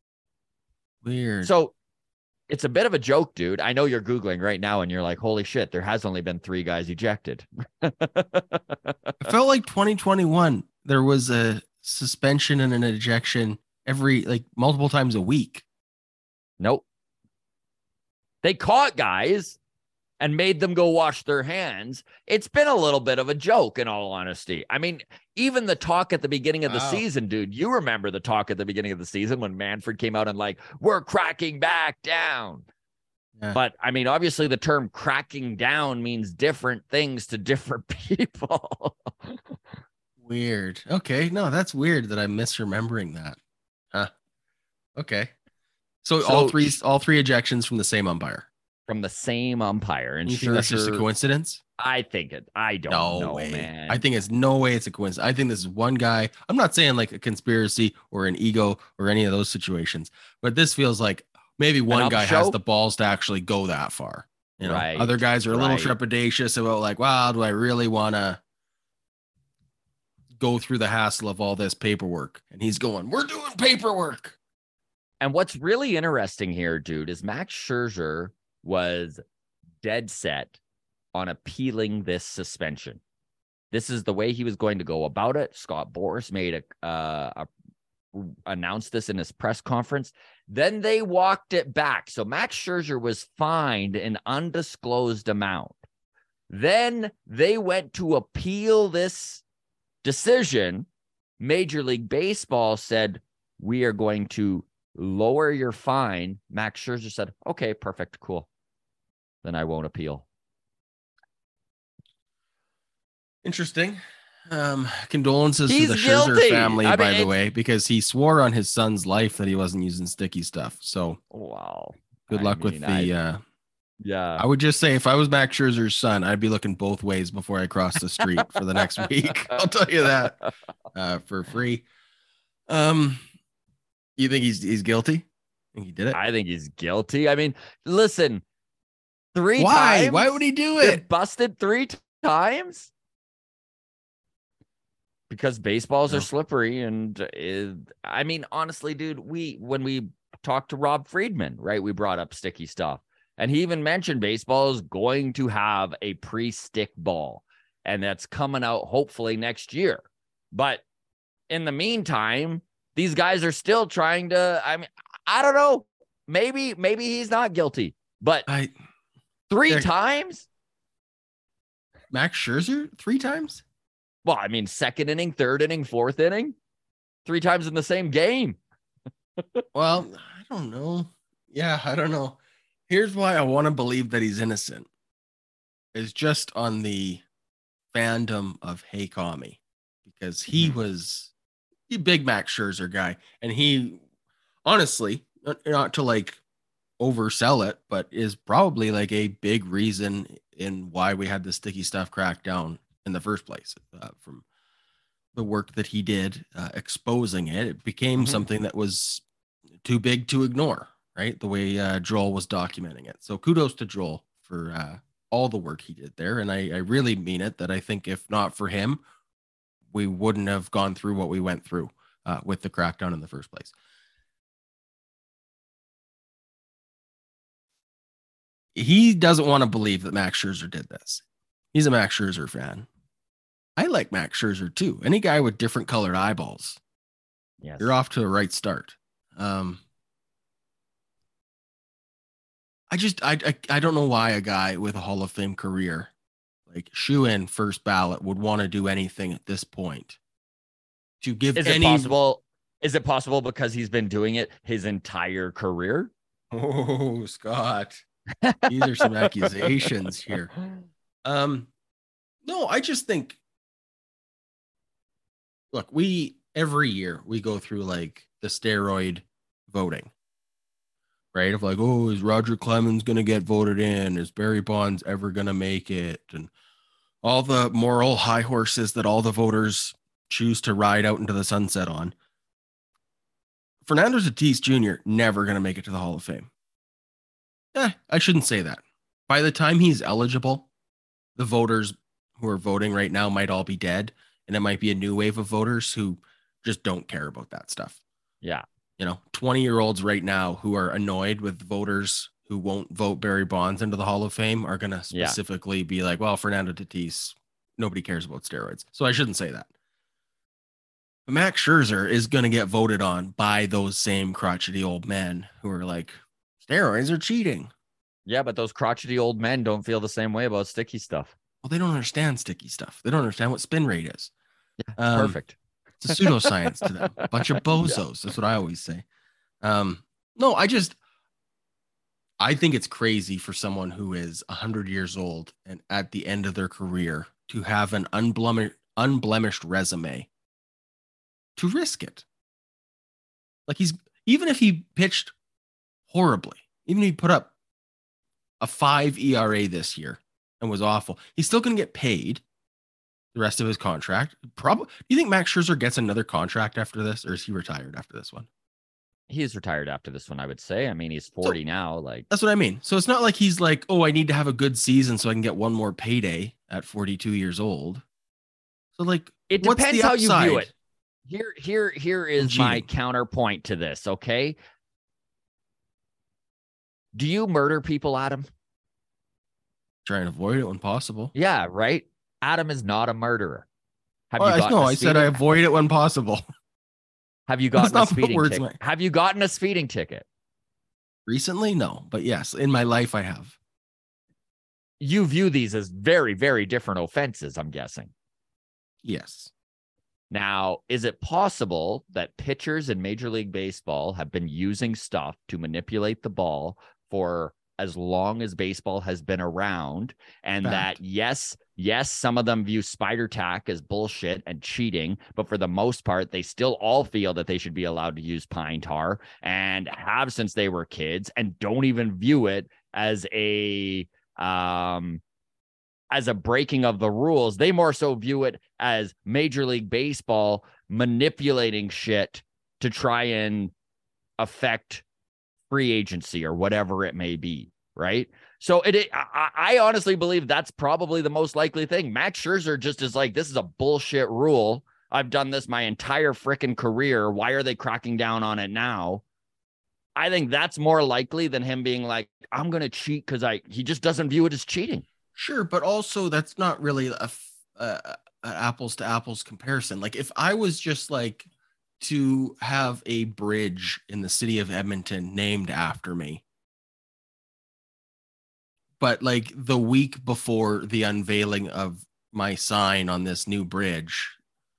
Weird.
So it's a bit of a joke, dude. I know you're Googling right now and you're like, holy shit, there has only been three guys ejected.
I felt like twenty twenty-one, there was a suspension and an ejection every, like multiple times a week.
Nope. They caught guys and made them go wash their hands. It's been a little bit of a joke, in all honesty. I mean, even the talk at the beginning of the
wow.
season, dude, you remember the talk at the beginning of the season when Manfred came out and like, we're cracking back down. Yeah. But I mean, obviously the term cracking down means different things to different people.
Weird. Okay. No, that's weird that I'm misremembering that. Huh. Okay. So, so all three, all three ejections from the same umpire.
From the same umpire. And
you
sure,
think that's just a coincidence?
I think it. I don't
no
know,
way.
man.
I think it's no way it's a coincidence. I think this is one guy. I'm not saying like a conspiracy or an ego or any of those situations, but this feels like maybe one guy has the balls to actually go that far. You know, right, other guys are a little right. trepidatious about like, wow, do I really want to go through the hassle of all this paperwork? And he's going, we're doing paperwork.
And what's really interesting here, dude, is Max Scherzer was dead set on appealing this suspension. This is the way he was going to go about it. Scott Boras made a, uh, a announced this in his press conference. Then they walked it back. So Max Scherzer was fined an undisclosed amount. Then they went to appeal this decision. Major League Baseball said, we are going to lower your fine. Max Scherzer said, okay, perfect, cool. Then I won't appeal.
Interesting. Um, condolences
He's
to the
guilty.
Scherzer family,
I mean,
by the way, because he swore on his son's life that he wasn't using sticky stuff. So,
wow.
Good luck I mean, with the.
I,
uh,
yeah,
I would just say if I was Max Scherzer's son, I'd be looking both ways before I cross the street for the next week. I'll tell you that uh, for free. Um, you think he's he's guilty? I think he did it.
I think he's guilty. I mean, listen, three
Why?
times.
Why would he do it?
Busted three t- times. Because baseballs
no.
are slippery. And it, I mean, honestly, dude, we, when we talked to Rob Friedman, right, we brought up sticky stuff. And he even mentioned baseball is going to have a pre-stick ball. And that's coming out hopefully next year. But in the meantime, these guys are still trying to, I mean, I don't know. Maybe, maybe he's not guilty. But
I,
three yeah. times?
Max Scherzer? Three times?
Well, I mean, second inning, third inning, fourth inning, three times in the same game.
Well, I don't know. Yeah, I don't know. Here's why I want to believe that he's innocent. Is just on the fandom of Hey Kami, because he mm-hmm. was a big Max Scherzer guy. And he, honestly, not, not to like oversell it, but is probably like a big reason in why we had the sticky stuff crackdown in the first place. Uh, from the work that he did uh, exposing it, it became
Mhm.
something that was too big to ignore, right? The way uh, Joel was documenting it. So kudos to Joel for uh, all the work he did there. And I, I really mean it, that I think if not for him, we wouldn't have gone through what we went through uh, with the crackdown in the first place. He doesn't want to believe that Max Scherzer did this. He's a Max Scherzer fan. I like Max Scherzer too. Any guy with different colored eyeballs,
Yes.
you're off to a right start. Um, I just, I, I, I don't know why a guy with a Hall of Fame career, like shoe in first ballot, would want to do anything at this point to give
Is
any.
it possible? Is it possible because he's been doing it his entire career?
Oh, Scott, these are some accusations here. Um, no, I just think, look, we every year we go through like the steroid voting, right? Of like, oh, is Roger Clemens going to get voted in? Is Barry Bonds ever going to make it? And all the moral high horses that all the voters choose to ride out into the sunset on. Fernando Tatis Junior never going to make it to the Hall of Fame. Eh, I shouldn't say that. By the time he's eligible, the voters who are voting right now might all be dead, and it might be a new wave of voters who just don't care about that stuff.
Yeah.
You know, twenty-year-olds right now who are annoyed with voters who won't vote Barry Bonds into the Hall of Fame are going to
Yeah.
specifically be like, well, Fernando Tatis, nobody cares about steroids. So I shouldn't say that. But Max Scherzer is going to get voted on by those same crotchety old men who are like, steroids are cheating.
Yeah, but those crotchety old men don't feel the same way about sticky stuff.
Well, they don't understand sticky stuff. They don't understand what spin rate is.
Yeah,
Um,
perfect.
It's a pseudoscience to them. A bunch of bozos. That's what I always say. Um, no, I just, I think it's crazy for someone who is one hundred years old and at the end of their career to have an unblemished, unblemished resume to risk it. Like he's, even if he pitched horribly, even if he put up a five E R A this year and was awful, he's still going to get paid the rest of his contract. Probably. Do you think Max Scherzer gets another contract after this, or is he retired after this one?
He's retired after this one, I would say. I mean, he's forty now. Like,
That's what I mean. So it's not like he's like, oh, I need to have a good season so I can get one more payday at forty-two years old. So like,
it
what's
depends
the
how you view
upside?
it. Here, here, here is
Cheating.
my counterpoint to this. Okay. Do you murder people, Adam?
Try and avoid it when possible.
Yeah, right. Adam is not a murderer. Have
Oh,
you
I,
gotten
no,
a
I said I
speeding-
avoid it when possible.
Have you
Let's
gotten a
not put
speeding
words in
ticket?
my-
Have you gotten a speeding ticket?
Recently, no, but yes, in my life I have.
You view these as very, very different offenses, I'm guessing.
Yes.
Now, is it possible that pitchers in Major League Baseball have been using stuff to manipulate the ball for as long as baseball has been around? And
Fact.
that, yes, yes, some of them view spider tack as bullshit and cheating, but for the most part, they still all feel that they should be allowed to use pine tar and have since they were kids, and don't even view it as a um as a breaking of the rules. They more so view it as Major League Baseball manipulating shit to try and affect free agency or whatever it may be, right? So it, it I, I honestly believe that's probably the most likely thing. Max Scherzer just is like, this is a bullshit rule. I've done this my entire freaking career. Why are they cracking down on it now? I think that's more likely than him being like, I'm going to cheat because I he just doesn't view it as cheating.
Sure, but also that's not really a, f- uh, a apples to apples comparison. Like if I was just like to have a bridge in the city of Edmonton named after me, but like the week before the unveiling of my sign on this new bridge,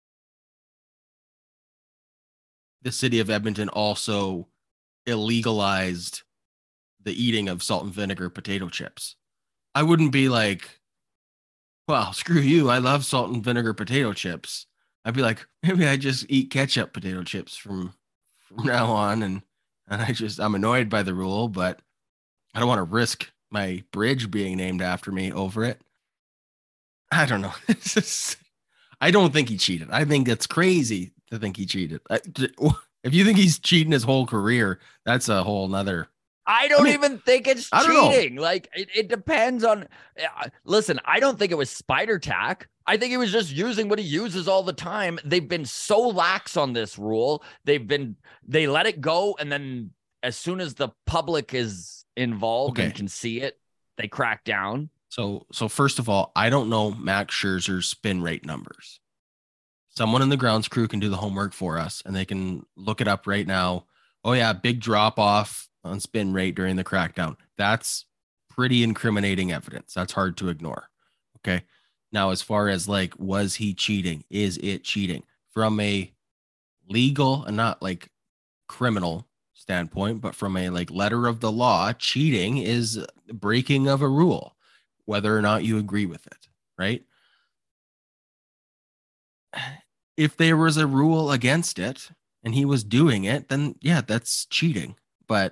the city of Edmonton also illegalized the eating of salt and vinegar potato chips. I wouldn't be like, well, screw you. I love salt and vinegar potato chips. I'd be like, maybe I just eat ketchup potato chips from, from now on. And And I just, I'm annoyed by the rule, but I don't want to risk my bridge being named after me over it. I don't know. It's just, I don't think he cheated. I think that's crazy to think he cheated. I, if you think he's cheating his whole career, that's a whole nother.
I don't
I mean,
even think it's
I don't know.
cheating. Like it, it depends on. Uh, listen, I don't think it was spider tack. I think he was just using what he uses all the time. They've been so lax on this rule. They've been they let it go, and then as soon as the public is involved
Okay.
and can see it, they crack down.
So, so first of all, I don't know Max Scherzer's spin rate numbers. Someone in the grounds crew can do the homework for us, and they can look it up right now. Oh yeah, big drop off on spin rate during the crackdown. That's pretty incriminating evidence. That's hard to ignore. Okay. Now, as far as like, was he cheating? Is it cheating from a legal and not like criminal standpoint, but from a like letter of the law? Cheating is breaking of a rule, whether or not you agree with it, right? If there was a rule against it and he was doing it, then yeah, that's cheating. But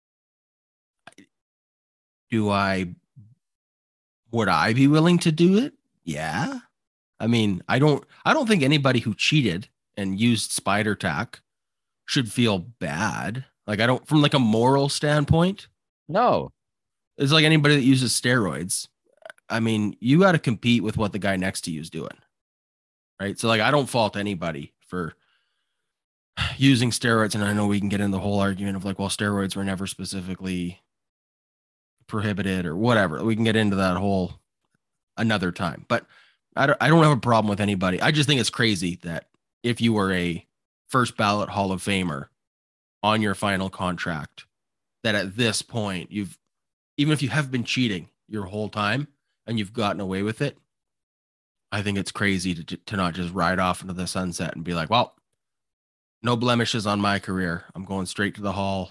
do I, would I be willing to do it? Yeah. I mean, I don't, I don't think anybody who cheated and used spider tack should feel bad. Like, I don't, from like a moral standpoint,
No,
it's like anybody that uses steroids. I mean, you got to compete with what the guy next to you is doing. Right. So like, I don't fault anybody for using steroids. And I know we can get in the whole argument of like, well, steroids were never specifically prohibited or whatever. We can get into that whole another time, but I don't, I don't have a problem with anybody. I just think it's crazy that if you were a first ballot Hall of Famer on your final contract, that at this point you've, even if you have been cheating your whole time and you've gotten away with it, I think it's crazy to, to not just ride off into the sunset and be like, well, no blemishes on my career. I'm going straight to the Hall.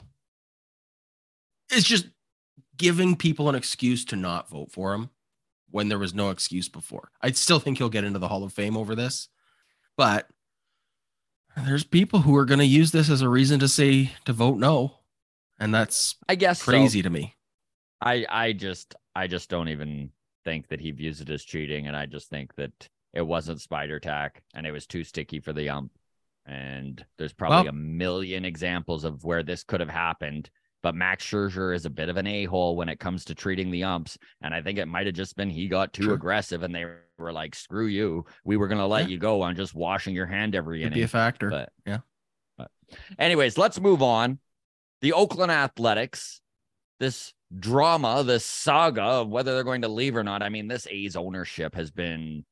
It's just giving people an excuse to not vote for him when there was no excuse before. I still think he'll get into the Hall of Fame over this, but there's people who are going to use this as a reason to say, to vote no. And that's
I guess
crazy
so.
to me.
I I just I just don't even think that he views it as cheating, and I just think that it wasn't spider tack and it was too sticky for the ump. And there's probably
Well,
a million examples of where this could have happened. But Max Scherzer is a bit of an a-hole when it comes to treating the umps. And I think it might have just been he got too
Sure.
aggressive and they were like, screw you. We were going to let
Yeah.
you go on just washing your hand every
Could
inning.
be a factor.
But,
yeah.
But anyways, let's move on. The Oakland Athletics, this drama, this saga of whether they're going to leave or not. I mean, this A's ownership has been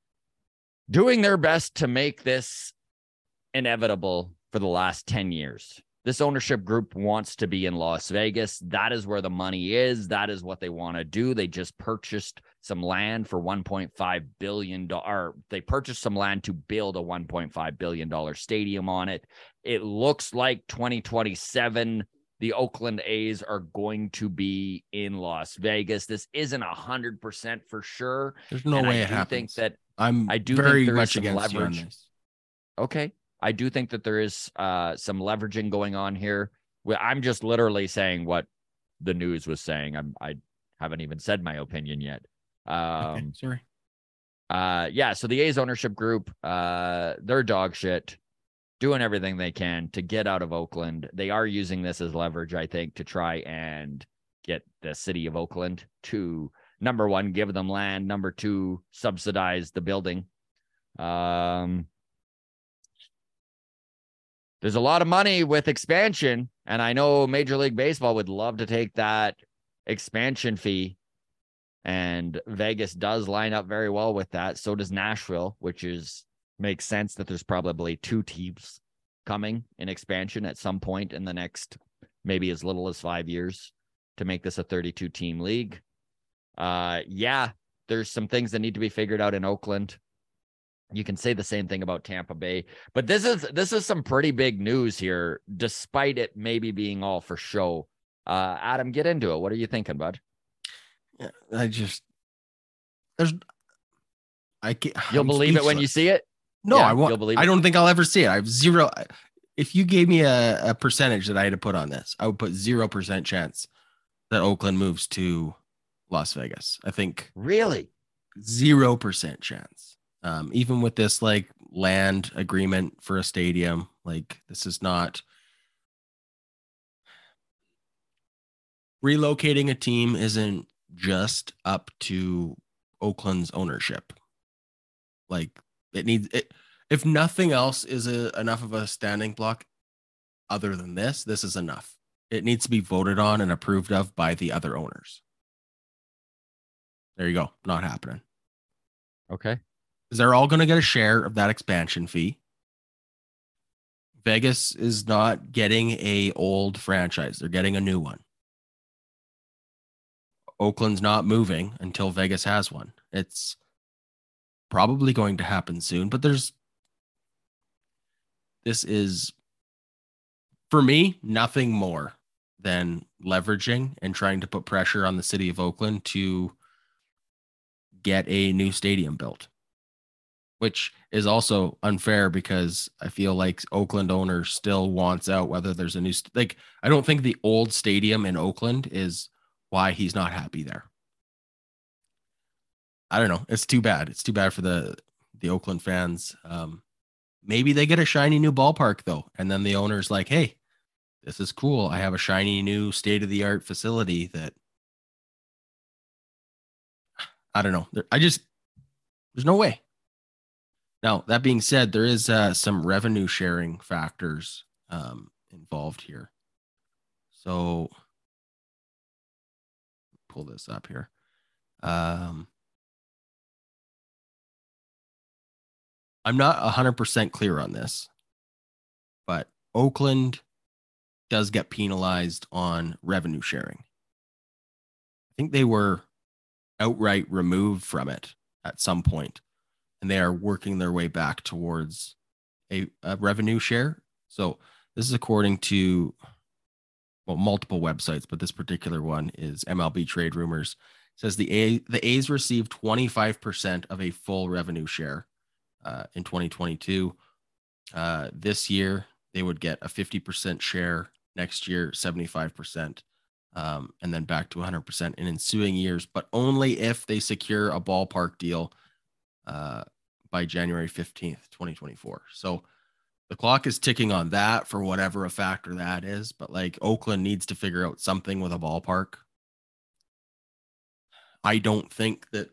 doing their best to make this inevitable for the last ten years. This ownership group wants to be in Las Vegas. That is where the money is. That is what they want to do. They just purchased some land for one point five billion dollars. They purchased some land to build a one point five billion dollars stadium on it. It looks like twenty twenty-seven, the Oakland A's are going to be in Las Vegas. This isn't one hundred percent for sure.
There's no
and
way
I
it
do
happens.
think that,
I'm
I do
very
think there is
much
some
against you on
leverage.
this.
Okay. I do think that there is uh, some leveraging going on here. Well, I'm just literally saying what the news was saying. I'm, I haven't even said my opinion yet. Um,
Okay, sorry.
uh, yeah. So the A's ownership group, uh, they're dog shit, doing everything they can to get out of Oakland. They are using this as leverage, I think, to try and get the city of Oakland to, number one, give them land. Number two, subsidize the building. Um, There's a lot of money with expansion, and I know Major League Baseball would love to take that expansion fee, and Vegas does line up very well with that. So does Nashville, which is makes sense that there's probably two teams coming in expansion at some point in the next maybe as little as five years to make this a thirty-two team league. Uh, yeah, there's some things that need to be figured out in Oakland. You can say the same thing about Tampa Bay, but this is this is some pretty big news here, despite it maybe being all for show. Uh, Adam, get into it. What are you thinking, bud?
Yeah, I just there's I can't.
You'll
I'm
believe it when you
speechless.
see it.
No,
Yeah,
I
you'll
won't.
believe
I
it?
don't think I'll ever see it. I have zero. if you gave me a, a percentage that I had to put on this, I would put zero percent chance that Oakland moves to Las Vegas. I think
Really?
zero percent chance. Um, even with this like land agreement for a stadium, like this is not relocating a team isn't just up to Oakland's ownership. Like it needs it. If nothing else is a, enough of a standing block other than this, this is enough. It needs to be voted on and approved of by the other owners. There you go. Not happening.
Okay.
Because they're all going to get a share of that expansion fee. Vegas is not getting a old franchise. They're getting a new one. Oakland's not moving until Vegas has one. It's probably going to happen soon, but there's this is for me nothing more than leveraging and trying to put pressure on the city of Oakland to get a new stadium built, which is also unfair because I feel like Oakland owner still wants out whether there's a new st- like I don't think the old stadium in Oakland is why he's not happy there. I don't know. It's too bad. It's too bad for the the Oakland fans. Um, maybe they get a shiny new ballpark though, and then the owner's like, "Hey, this is cool. I have a shiny new state of the art facility that I don't know. I just there's no way." Now that being said, there is uh, some revenue sharing factors um, involved here. So pull this up here. Um, I'm not one hundred percent clear on this, but Oakland does get penalized on revenue sharing. I think they were outright removed from it at some point, and they are working their way back towards a, a revenue share. So this is according to well, multiple websites, but this particular one is M L B Trade Rumors. It says the A the A's received twenty-five percent of a full revenue share uh, in twenty twenty-two. Uh, this year, they would get a fifty percent share. Next year, seventy-five percent. Um, and then back to one hundred percent in ensuing years, but only if they secure a ballpark deal uh, by January fifteenth, twenty twenty-four. So the clock is ticking on that for whatever a factor that is, but like Oakland needs to figure out something with a ballpark. I don't think that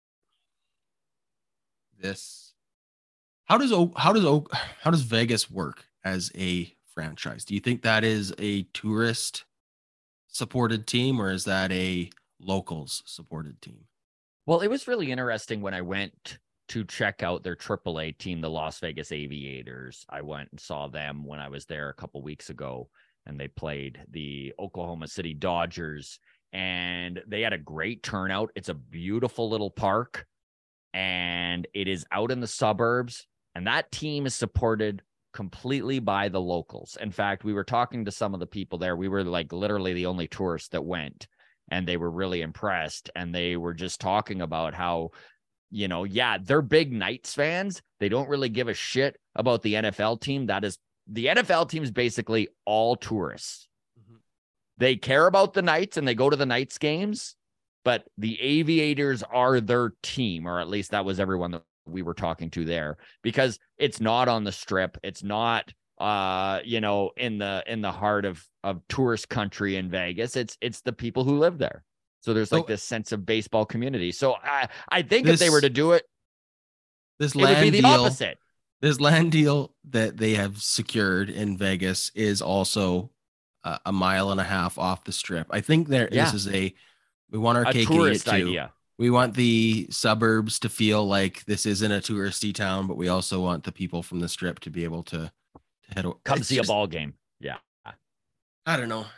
this, how does, o, how does, o, how does Vegas work as a franchise? Do you think that is a tourist supported team or is that a locals supported team?
Well, it was really interesting when I went to check out their triple A team, the Las Vegas Aviators. I went and saw them when I was there a couple weeks ago, and they played the Oklahoma City Dodgers, and they had a great turnout. It's a beautiful little park, and it is out in the suburbs, and that team is supported completely by the locals. In fact, we were talking to some of the people there. We were like literally the only tourists that went, and they were really impressed. And they were just talking about how, you know, yeah, they're big Knights fans. They don't really give a shit about the N F L team. That is, the N F L team is basically all tourists. Mm-hmm. They care about the Knights and they go to the Knights games, but the Aviators are their team, or at least that was everyone that we were talking to there, because it's not on the strip. It's not, uh, you know, in the, in the heart of, of tourist country in Vegas. It's, it's the people who live there. So there's like so, this sense of baseball community. So I, I think this, if they were to do it,
this
it
land
would be the
deal,
opposite.
This land deal that they have secured in Vegas is also uh, a mile and a half off the strip. I think there, yeah. This is a, we want our
a
cake
tourist
and eat it too.
idea.
We want the suburbs to feel like this isn't a touristy town, but we also want the people from the strip to be able to, to head over.
Come see just, a ball game. Yeah.
I don't know.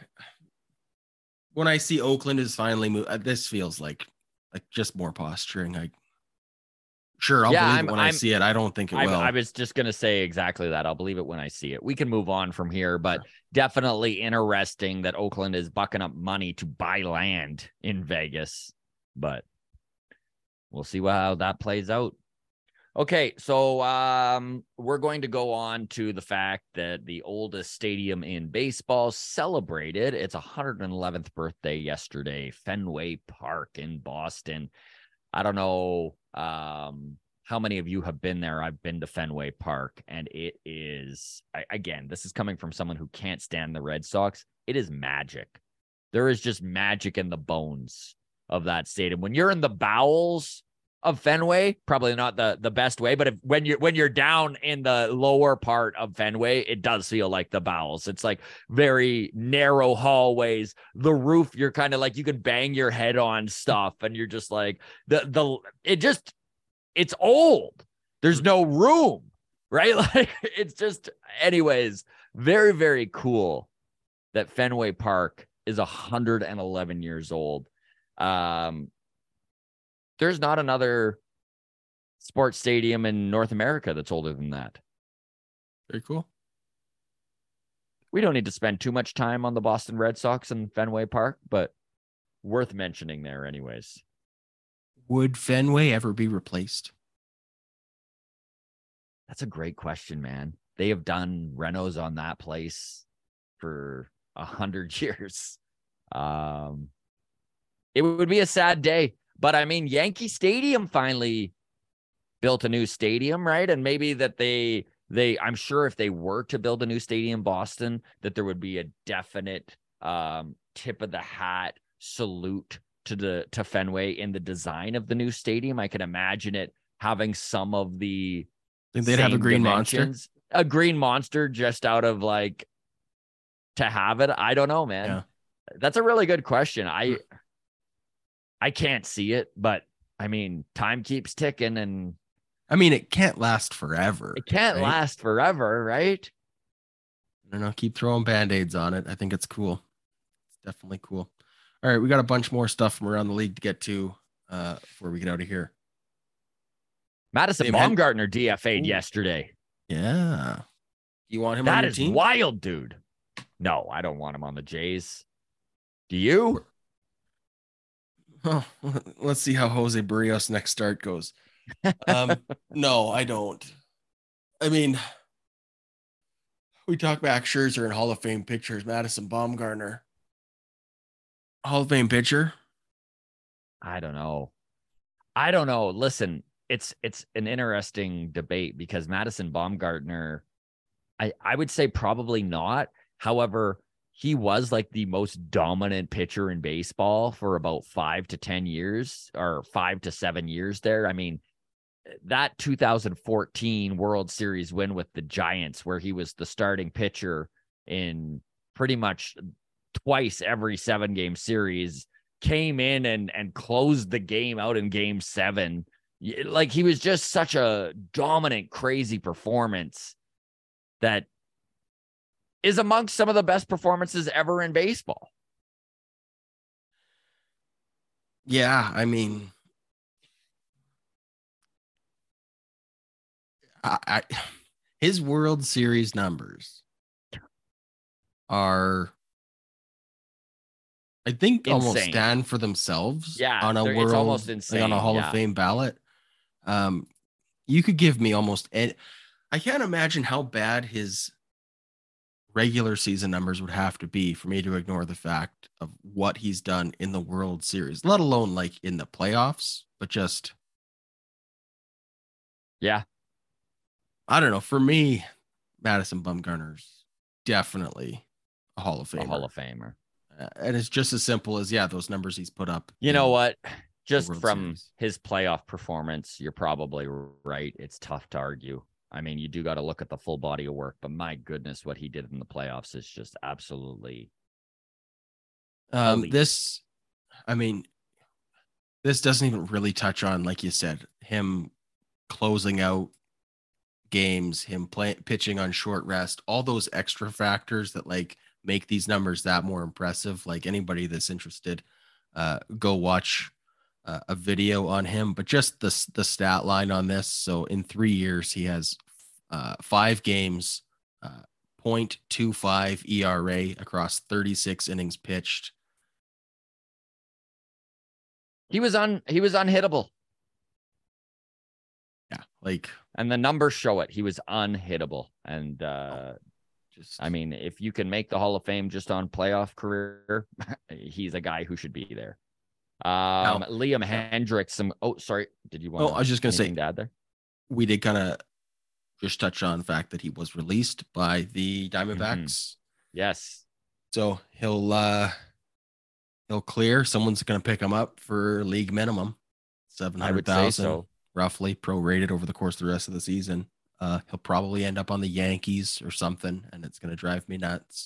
When I see Oakland is finally moved, this feels like like just more posturing. I sure I'll
yeah,
believe
I'm,
it when
I'm,
I see it. I don't think it
I,
will.
I was just gonna say exactly that. I'll believe it when I see it. We can move on from here, but sure. Definitely interesting that Oakland is bucking up money to buy land in Vegas. But we'll see how that plays out. Okay, so um, we're going to go on to the fact that the oldest stadium in baseball celebrated its one hundred eleventh birthday yesterday, Fenway Park in Boston. I don't know um, how many of you have been there. I've been to Fenway Park, and it is, I, again, this is coming from someone who can't stand the Red Sox. It is magic. There is just magic in the bones of that stadium. When you're in the bowels of Fenway, probably not the, the best way, but if, when you're when you're down in the lower part of Fenway, it does feel like the bowels. It's like very narrow hallways. The roof, you're kind of like you can bang your head on stuff, and you're just like the the it just it's old. There's no room, right? Like it's just, anyways, very very cool that Fenway Park is one hundred eleven years old. Um. There's not another sports stadium in North America that's older than that.
Very cool.
We don't need to spend too much time on the Boston Red Sox and Fenway Park, but worth mentioning there anyways.
Would Fenway ever be replaced?
That's a great question, man. They have done renos on that place for a hundred years. Um, it would be a sad day. But I mean, Yankee Stadium finally built a new stadium, right? And maybe that they, they, I'm sure if they were to build a new stadium in Boston, that there would be a definite um, tip of the hat salute to the to Fenway in the design of the new stadium. I can imagine it having some of the.
Think they'd have a green monster,
a green monster, just out of like to have it. I don't know, man.
Yeah.
That's a really good question. I. I can't see it, but I mean, time keeps ticking, and
I mean, it can't last forever.
It can't
right?
last forever, right?
I don't know. Keep throwing band-aids on it. I think it's cool. It's definitely cool. All right, we got a bunch more stuff from around the league to get to uh, before we get out of here.
Madison
Hey, man.
Bumgarner D F A'd
Ooh.
yesterday.
Yeah. You want him on
That
your
is
team?
wild, dude. No, I don't want him on the Jays. Do you?
Oh, let's see how Jose Barrios' next start goes. Um, no, I don't. I mean, we talk back Scherzer and Hall of Fame pitchers. Madison Bumgarner, Hall of Fame pitcher.
I don't know. I don't know. Listen, it's it's an interesting debate because Madison Bumgarner, I, I would say probably not. However, he was like the most dominant pitcher in baseball for about five to ten years or five to seven years there. I mean, that two thousand fourteen World Series win with the Giants, where he was the starting pitcher in pretty much twice every seven game series, came in and, and closed the game out in game seven. Like he was just such a dominant, crazy performance that is amongst some of the best performances ever in baseball.
Yeah, I mean, I, I his World Series numbers are, I think, almost
Insane.
stand for themselves.
Yeah,
on a
they're-
world,
it's almost
like
insane.
on a Hall
yeah.
of Fame ballot. Um, you could give me almost, and I can't imagine how bad his regular season numbers would have to be for me to ignore the fact of what he's done in the World Series, let alone like in the playoffs, but just,
Yeah.
I don't know. For me, Madison Bumgarner's definitely a Hall of Famer.
A Hall of Famer.
Uh, and it's just as simple as, yeah, those numbers he's put up.
You know
in-
what? Just
World
from
Series.
his playoff performance, you're probably right. It's tough to argue. I mean, you do got to look at the full body of work, but my goodness, what he did in the playoffs is just absolutely.
Um,
elite.
this, I mean, this doesn't even really touch on, like you said, him closing out games, him play, pitching on short rest, all those extra factors that like make these numbers that more impressive. Like anybody that's interested, uh, go watch uh, a video on him. But just the the stat line on this. So in three years, he has uh, five games, uh, point two five E R A across thirty-six innings pitched.
He was on. He was unhittable.
Yeah. Like,
And the numbers show it. He was unhittable. And uh,
just
I mean, if you can make the Hall of Fame just on playoff career, he's a guy who should be there. Um,
Now-
Liam Hendriks. Some. Oh, sorry. Did you want?
Oh, I was just gonna say-
to add there.
we did kind of just touch on the fact that he was released by the Diamondbacks.
Mm-hmm. Yes.
So he'll uh he'll clear. Someone's gonna pick him up for league minimum. Seven
I
hundred
would say
thousand
so.
roughly prorated over the course of the rest of the season. Uh he'll probably end up on the Yankees or something, and it's gonna drive me nuts.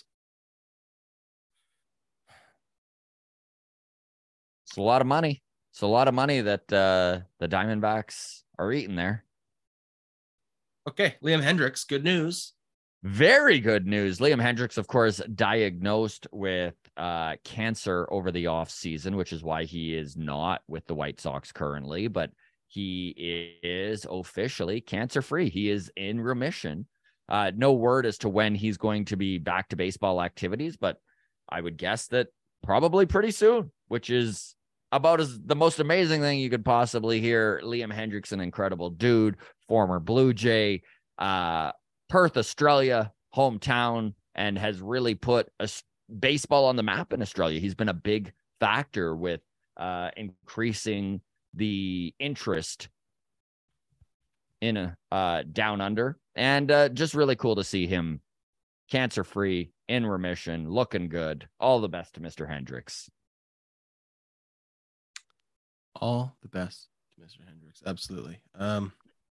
It's a lot of money. It's a lot of money that uh, the Diamondbacks are eating there.
Okay, Liam Hendriks, good news.
Very good news. Liam Hendriks, of course, diagnosed with uh, cancer over the offseason, which is why he is not with the White Sox currently, but he is officially cancer-free. He is in remission. Uh, no word as to when he's going to be back to baseball activities, but I would guess that probably pretty soon, which is about as the most amazing thing you could possibly hear. Liam Hendriks, an incredible dude, former Blue Jay, uh, Perth, Australia, hometown, and has really put a baseball on the map in Australia. He's been a big factor with uh, increasing the interest in a uh, down under, and uh, just really cool to see him cancer-free, in remission, looking good. All the best to Mister Hendriks.
All the best to Mister Hendriks. Absolutely. Um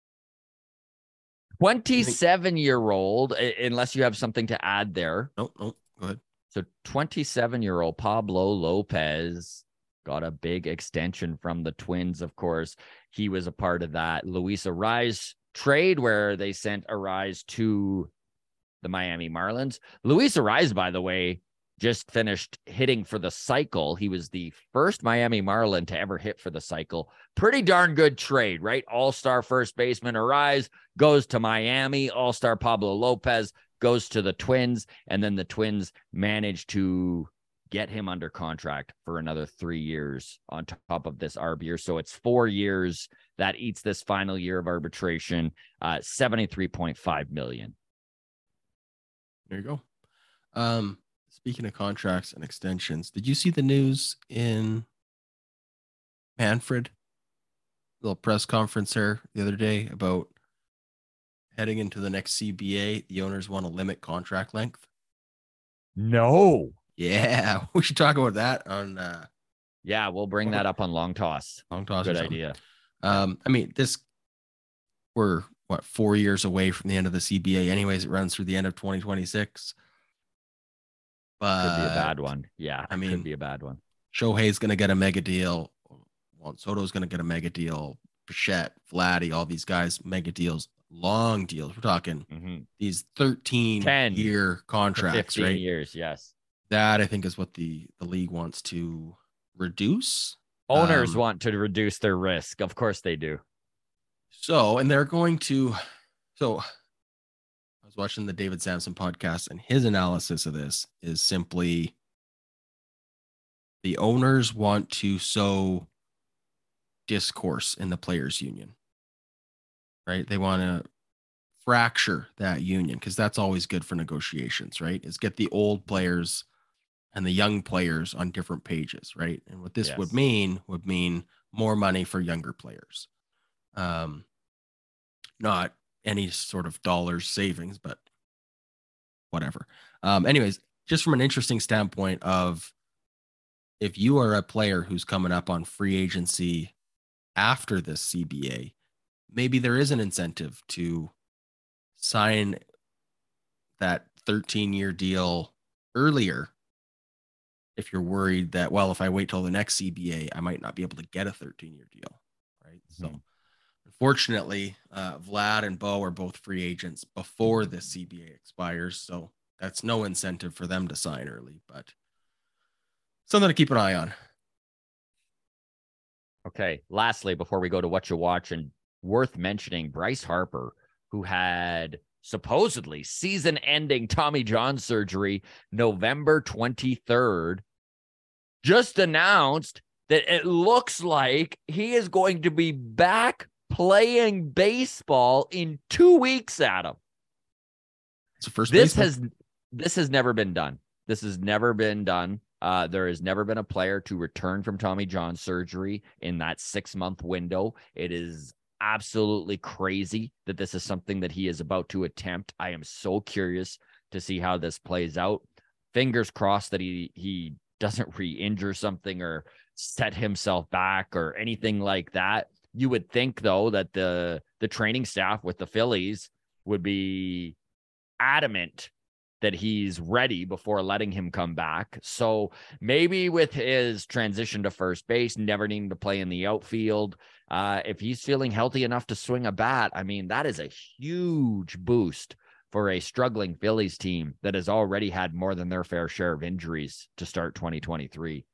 twenty-seven-year-old, unless you have something to add there.
no, no, go ahead.
So twenty-seven-year-old Pablo Lopez got a big extension from the Twins, of course. He was a part of that Luis Arraez trade where they sent Arraez to the Miami Marlins. Luis Arraez, by the way, just finished hitting for the cycle. He was the first Miami Marlin to ever hit for the cycle. Pretty darn good trade, right? All-star first baseman Arraez goes to Miami. All-star Pablo Lopez goes to the Twins. And then the Twins managed to get him under contract for another three years on top of this arb year. So it's four years that eats this final year of arbitration, uh, seventy-three point five million.
There you go. Um, speaking of contracts and extensions, did you see the news in Manfred? Little press conference here the other day about heading into the next C B A. The owners want to limit contract length.
No.
Yeah, we should talk about that on uh,
Yeah, we'll bring that up on Long Toss.
Long Toss. or
Good
something.
idea.
Um, I mean, this we're what four years away from the end of the C B A. Anyways, it runs through the end of twenty twenty-six. But
Could be a bad one. Yeah,
I mean,
could be a bad one.
Shohei's going to get a mega deal. Juan Soto's going to get a mega deal. Bichette, Vladdy, all these guys, mega deals, long deals. We're talking
Mm-hmm.
these thirteen
ten
year contracts,
fifteen
right?
years, yes.
That I think is what the, the league wants to reduce.
Owners
Um,
want to reduce their risk. Of course they do.
So, and they're going to, so I was watching the David Sampson podcast, and his analysis of this is simply the owners want to sow discourse in the players union, right? They want to fracture that union because that's always good for negotiations, right? Is get the old players and the young players on different pages, right? And what this
Yes.
would mean would mean more money for younger players. Um, not any sort of dollars savings, but whatever. Um, anyways, just from an interesting standpoint of if you are a player who's coming up on free agency after this C B A, maybe there is an incentive to sign that thirteen year deal earlier. If you're worried that, well, if I wait till the next C B A, I might not be able to get a thirteen year deal. Right.
Mhm.
So unfortunately, uh, Vlad and Bo are both free agents before the C B A expires. So that's no incentive for them to sign early, but something to keep an eye on.
Okay. Lastly, before we go to what you watch, and worth mentioning, Bryce Harper, who had supposedly season-ending Tommy John surgery November twenty-third, just announced that it looks like he is going to be back playing baseball in two weeks, Adam.
It's the first
This
baseman.
has this has never been done. This has never been done. Uh, there has never been a player to return from Tommy John surgery in that six-month window. It is absolutely crazy that this is something that he is about to attempt. I am so curious to see how this plays out. Fingers crossed that he he doesn't re-injure something or set himself back or anything like that. You would think, though, that the the training staff with the Phillies would be adamant that he's ready before letting him come back. So maybe with his transition to first base, never needing to play in the outfield, uh, if he's feeling healthy enough to swing a bat, I mean, that is a huge boost for a struggling Phillies team that has already had more than their fair share of injuries to start twenty twenty-three.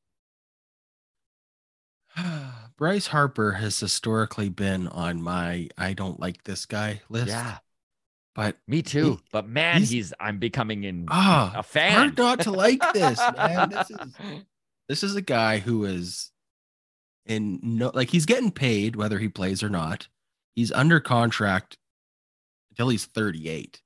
Bryce Harper has historically been on my I don't like this guy list.
Yeah,
But
me too.
he-
but man,
he's-
he's, I'm becoming in
ah,
a fan.
hard not to like this, man. This is this is a guy who is in no like he's getting paid whether he plays or not. He's under contract until he's thirty-eight.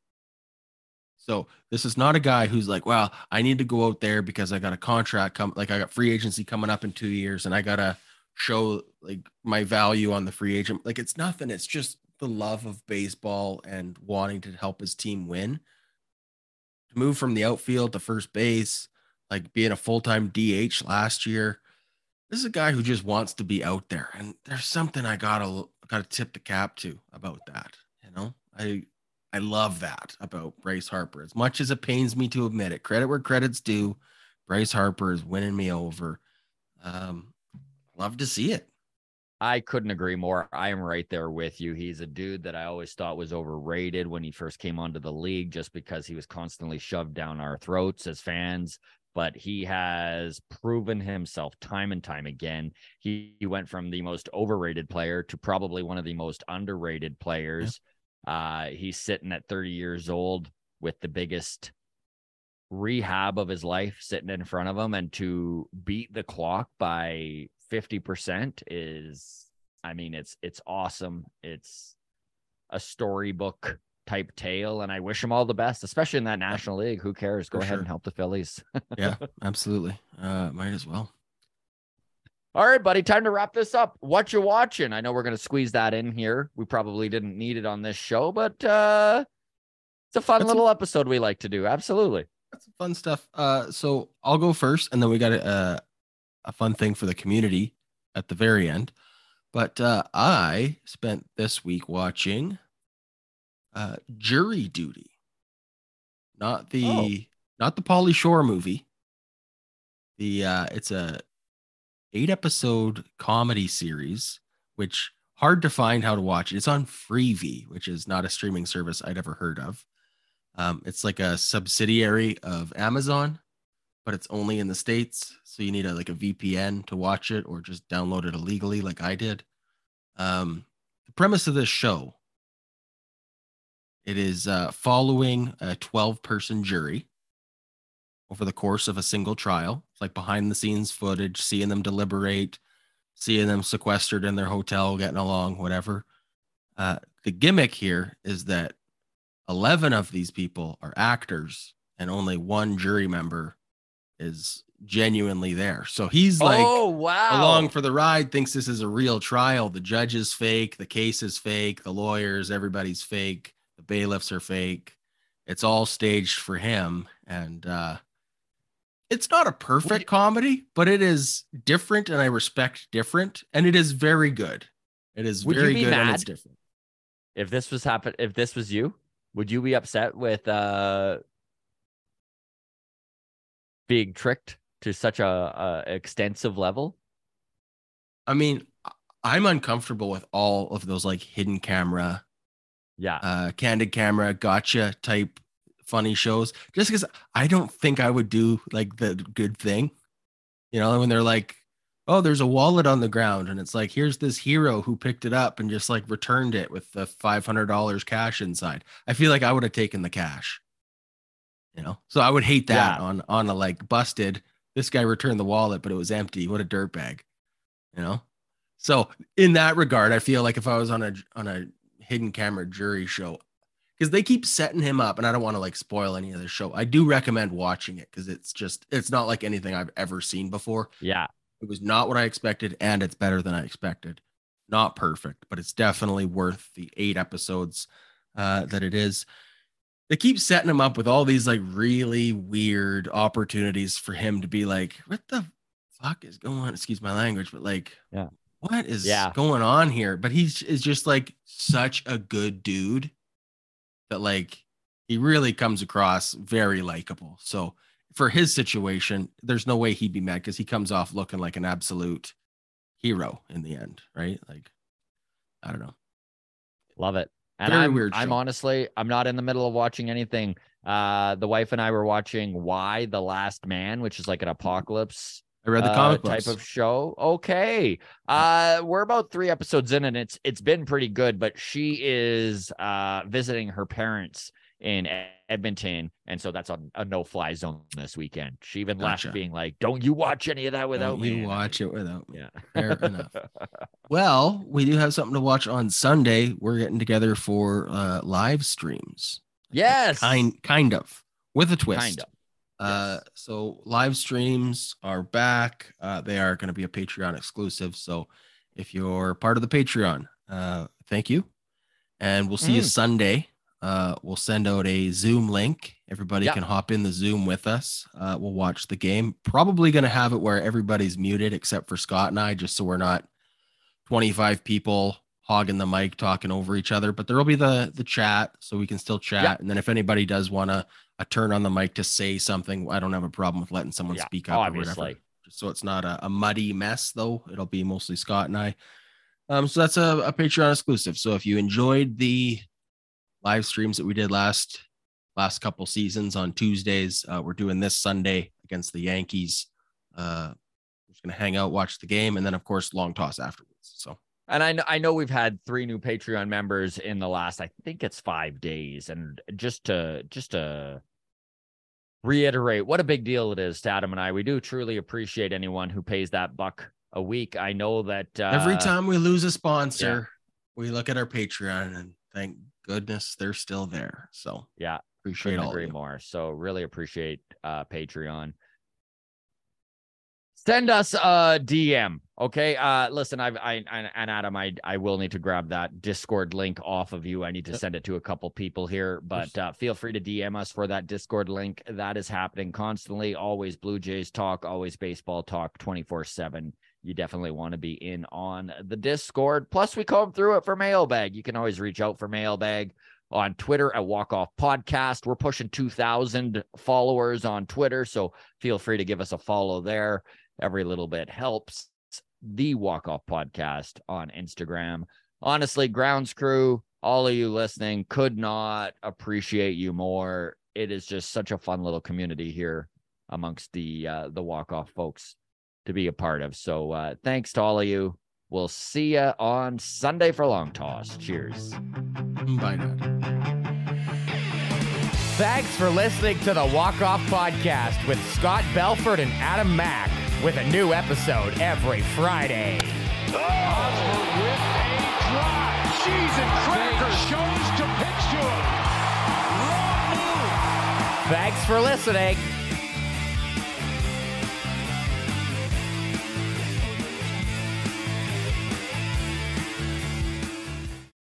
So this is not a guy who's like, well, I need to go out there because I got a contract come like I got free agency coming up in two years and I gotta show like my value on the free agent. Like it's nothing. It's just the love of baseball and wanting to help his team win. To move from the outfield to first base, like being a full-time D H last year. This is a guy who just wants to be out there. And there's something I gotta gotta tip the cap to about that. You know, I I love that about Bryce Harper. As much as it pains me to admit it, credit where credit's due. Bryce Harper is winning me over. Um, love to see it.
I couldn't agree more. I am right there with you. He's a dude that I always thought was overrated when he first came onto the league, just because he was constantly shoved down our throats as fans. But he has proven himself time and time again. He, he went from the most overrated player to probably one of the most underrated players. Yeah. Uh, he's sitting at thirty years old with the biggest rehab of his life sitting in front of him, and to beat the clock by fifty percent is, I mean, it's, it's awesome. It's a storybook type tale, and I wish him all the best, especially in that National League. Who cares? Go
For
ahead
sure.
and help the Phillies.
Yeah, absolutely. Uh, might as well.
All right, buddy, time to wrap this up. What you watching? I know we're going to squeeze that in here. We probably didn't need it on this show, but uh, it's a fun
That's
little
a-
episode we like to do. Absolutely.
That's some fun stuff. Uh, so I'll go first, and then we got a, a, a fun thing for the community at the very end. But uh, I spent this week watching uh, Jury Duty, not the
Oh.
not the Pauly Shore movie. The uh, it's a eight episode comedy series, which hard to find how to watch. It's on Freevee, which is not a streaming service I'd ever heard of. Um, it's like a subsidiary of Amazon, but it's only in the States. So you need a, like a V P N to watch it, or just download it illegally like I did. Um, the premise of this show, it is uh, following a twelve person jury over the course of a single trial. It's like behind the scenes footage, seeing them deliberate, seeing them sequestered in their hotel, getting along, whatever. Uh, the gimmick here is that eleven of these people are actors and only one jury member is genuinely there. So he's like
oh, wow.
along for the ride, thinks this is a real trial. The judge is fake. The case is fake. The lawyers, everybody's fake. The bailiffs are fake. It's all staged for him. And uh, it's not a perfect
you-
comedy, but it is different, and I respect different. And it is very good. It is
Would you
very
be
good, and it's
mad?
different.
If this was happen, if this was you, would you be upset with uh being tricked to such a, a extensive level?
I mean, I- I'm uncomfortable with all of those like hidden camera,
Yeah.
uh, candid camera, gotcha type funny shows, just because I don't think I would do like the good thing. You know, when they're like, oh, there's a wallet on the ground, and it's like, here's this hero who picked it up and just like returned it with the five hundred dollars cash inside. I feel like I would have taken the cash. You know, so I would hate that
Yeah.
on on a like busted. This guy returned the wallet, but it was empty. What a dirtbag. You know, So in that regard, I feel like if I was on a on a hidden camera jury show, because they keep setting him up, and I don't want to like spoil any of the show. I do recommend watching it because it's just it's not like anything I've ever seen before.
Yeah.
It was not what I expected, and it's better than I expected. Not perfect, but it's definitely worth the eight episodes uh, that it is. They keep setting him up with all these like really weird opportunities for him to be like, what the fuck is going on? Excuse my language, but like,
yeah,
what is
yeah.
going on here? But he's is just like such a good dude that like he really comes across very likable. So for his situation, there's no way he'd be mad because he comes off looking like an absolute hero in the end, right? Like, I don't know.
Love it. And
Very
I'm,
weird
I'm
show.
honestly, I'm not in the middle of watching anything. Uh, the wife and I were watching Why the Last Man, which is like an apocalypse
I read the
uh,
comic
type
books.
of show. Okay. Uh, we're about three episodes in and it's, it's been pretty good, but she is uh, visiting her parents in Edmonton. And so that's a, a no fly zone this weekend. She even
Gotcha.
left being like, don't you watch any of that without
Don't
me.
you
And I
watch
mean,
it without me.
Yeah.
Fair enough. Well, we do have something to watch on Sunday. We're getting together for uh, live streams.
Yes.
Kind, kind of, with a twist.
Kind of.
Uh,
Yes.
So live streams are back. Uh, they are going to be a Patreon exclusive. So if you're part of the Patreon, uh, thank you. And we'll see you
Mm.
Sunday. Uh, we'll send out a Zoom link. Everybody
Yep.
can hop in the Zoom with us. Uh, we'll watch the game. Probably going to have it where everybody's muted except for Scott and I, just so we're not twenty-five people hogging the mic talking over each other. But there will be the the chat, so we can still chat.
Yep.
And then if anybody does want to a turn on the mic to say something, I don't have a problem with letting someone
Yeah,
speak up or
obviously.
whatever. Just so it's not a, a muddy mess, though. It'll be mostly Scott and I. Um, so that's a, a Patreon exclusive. So if you enjoyed the live streams that we did last last couple seasons on Tuesdays, uh, we're doing this Sunday against the Yankees. Uh, we're just gonna hang out, watch the game, and then of course long toss afterwards. So.
And I know, I know we've had three new Patreon members in the last, I think it's five days. And just to, just to reiterate what a big deal it is to Adam and I, we do truly appreciate anyone who pays that buck a week. I know that uh,
every time we lose a sponsor, yeah. we look at our Patreon and thank goodness they're still there. So
yeah,
appreciate
couldn't
all
agree
of you.
more. So really appreciate uh, Patreon. Send us a D M. Okay. Uh, listen, I've, I, and Adam, I, I will need to grab that Discord link off of you. I need to send it to a couple people here, but uh, feel free to D M us for that Discord link. That is happening constantly. Always Blue Jays talk, always baseball talk twenty-four seven. You definitely want to be in on the Discord. Plus we comb through it for mailbag. You can always reach out for mailbag on Twitter at Walk Off Podcast. We're pushing two thousand followers on Twitter. So feel free to give us a follow there. Every little bit helps. The Walk Off Podcast on Instagram. Honestly, Grounds Crew, all of you listening, could not appreciate you more. It is just such a fun little community here amongst the uh, the Walk Off folks to be a part of. So uh, thanks to all of you. We'll see you on Sunday for Long Toss. Cheers.
Bye, Dad.
Thanks for listening to the Walk Off Podcast with Scott Belford and Adam Mack, with a new episode every Friday.
Osborne with a drive. Cheese and crackers. Chose to pitch to him. Wrong move.
Thanks for listening.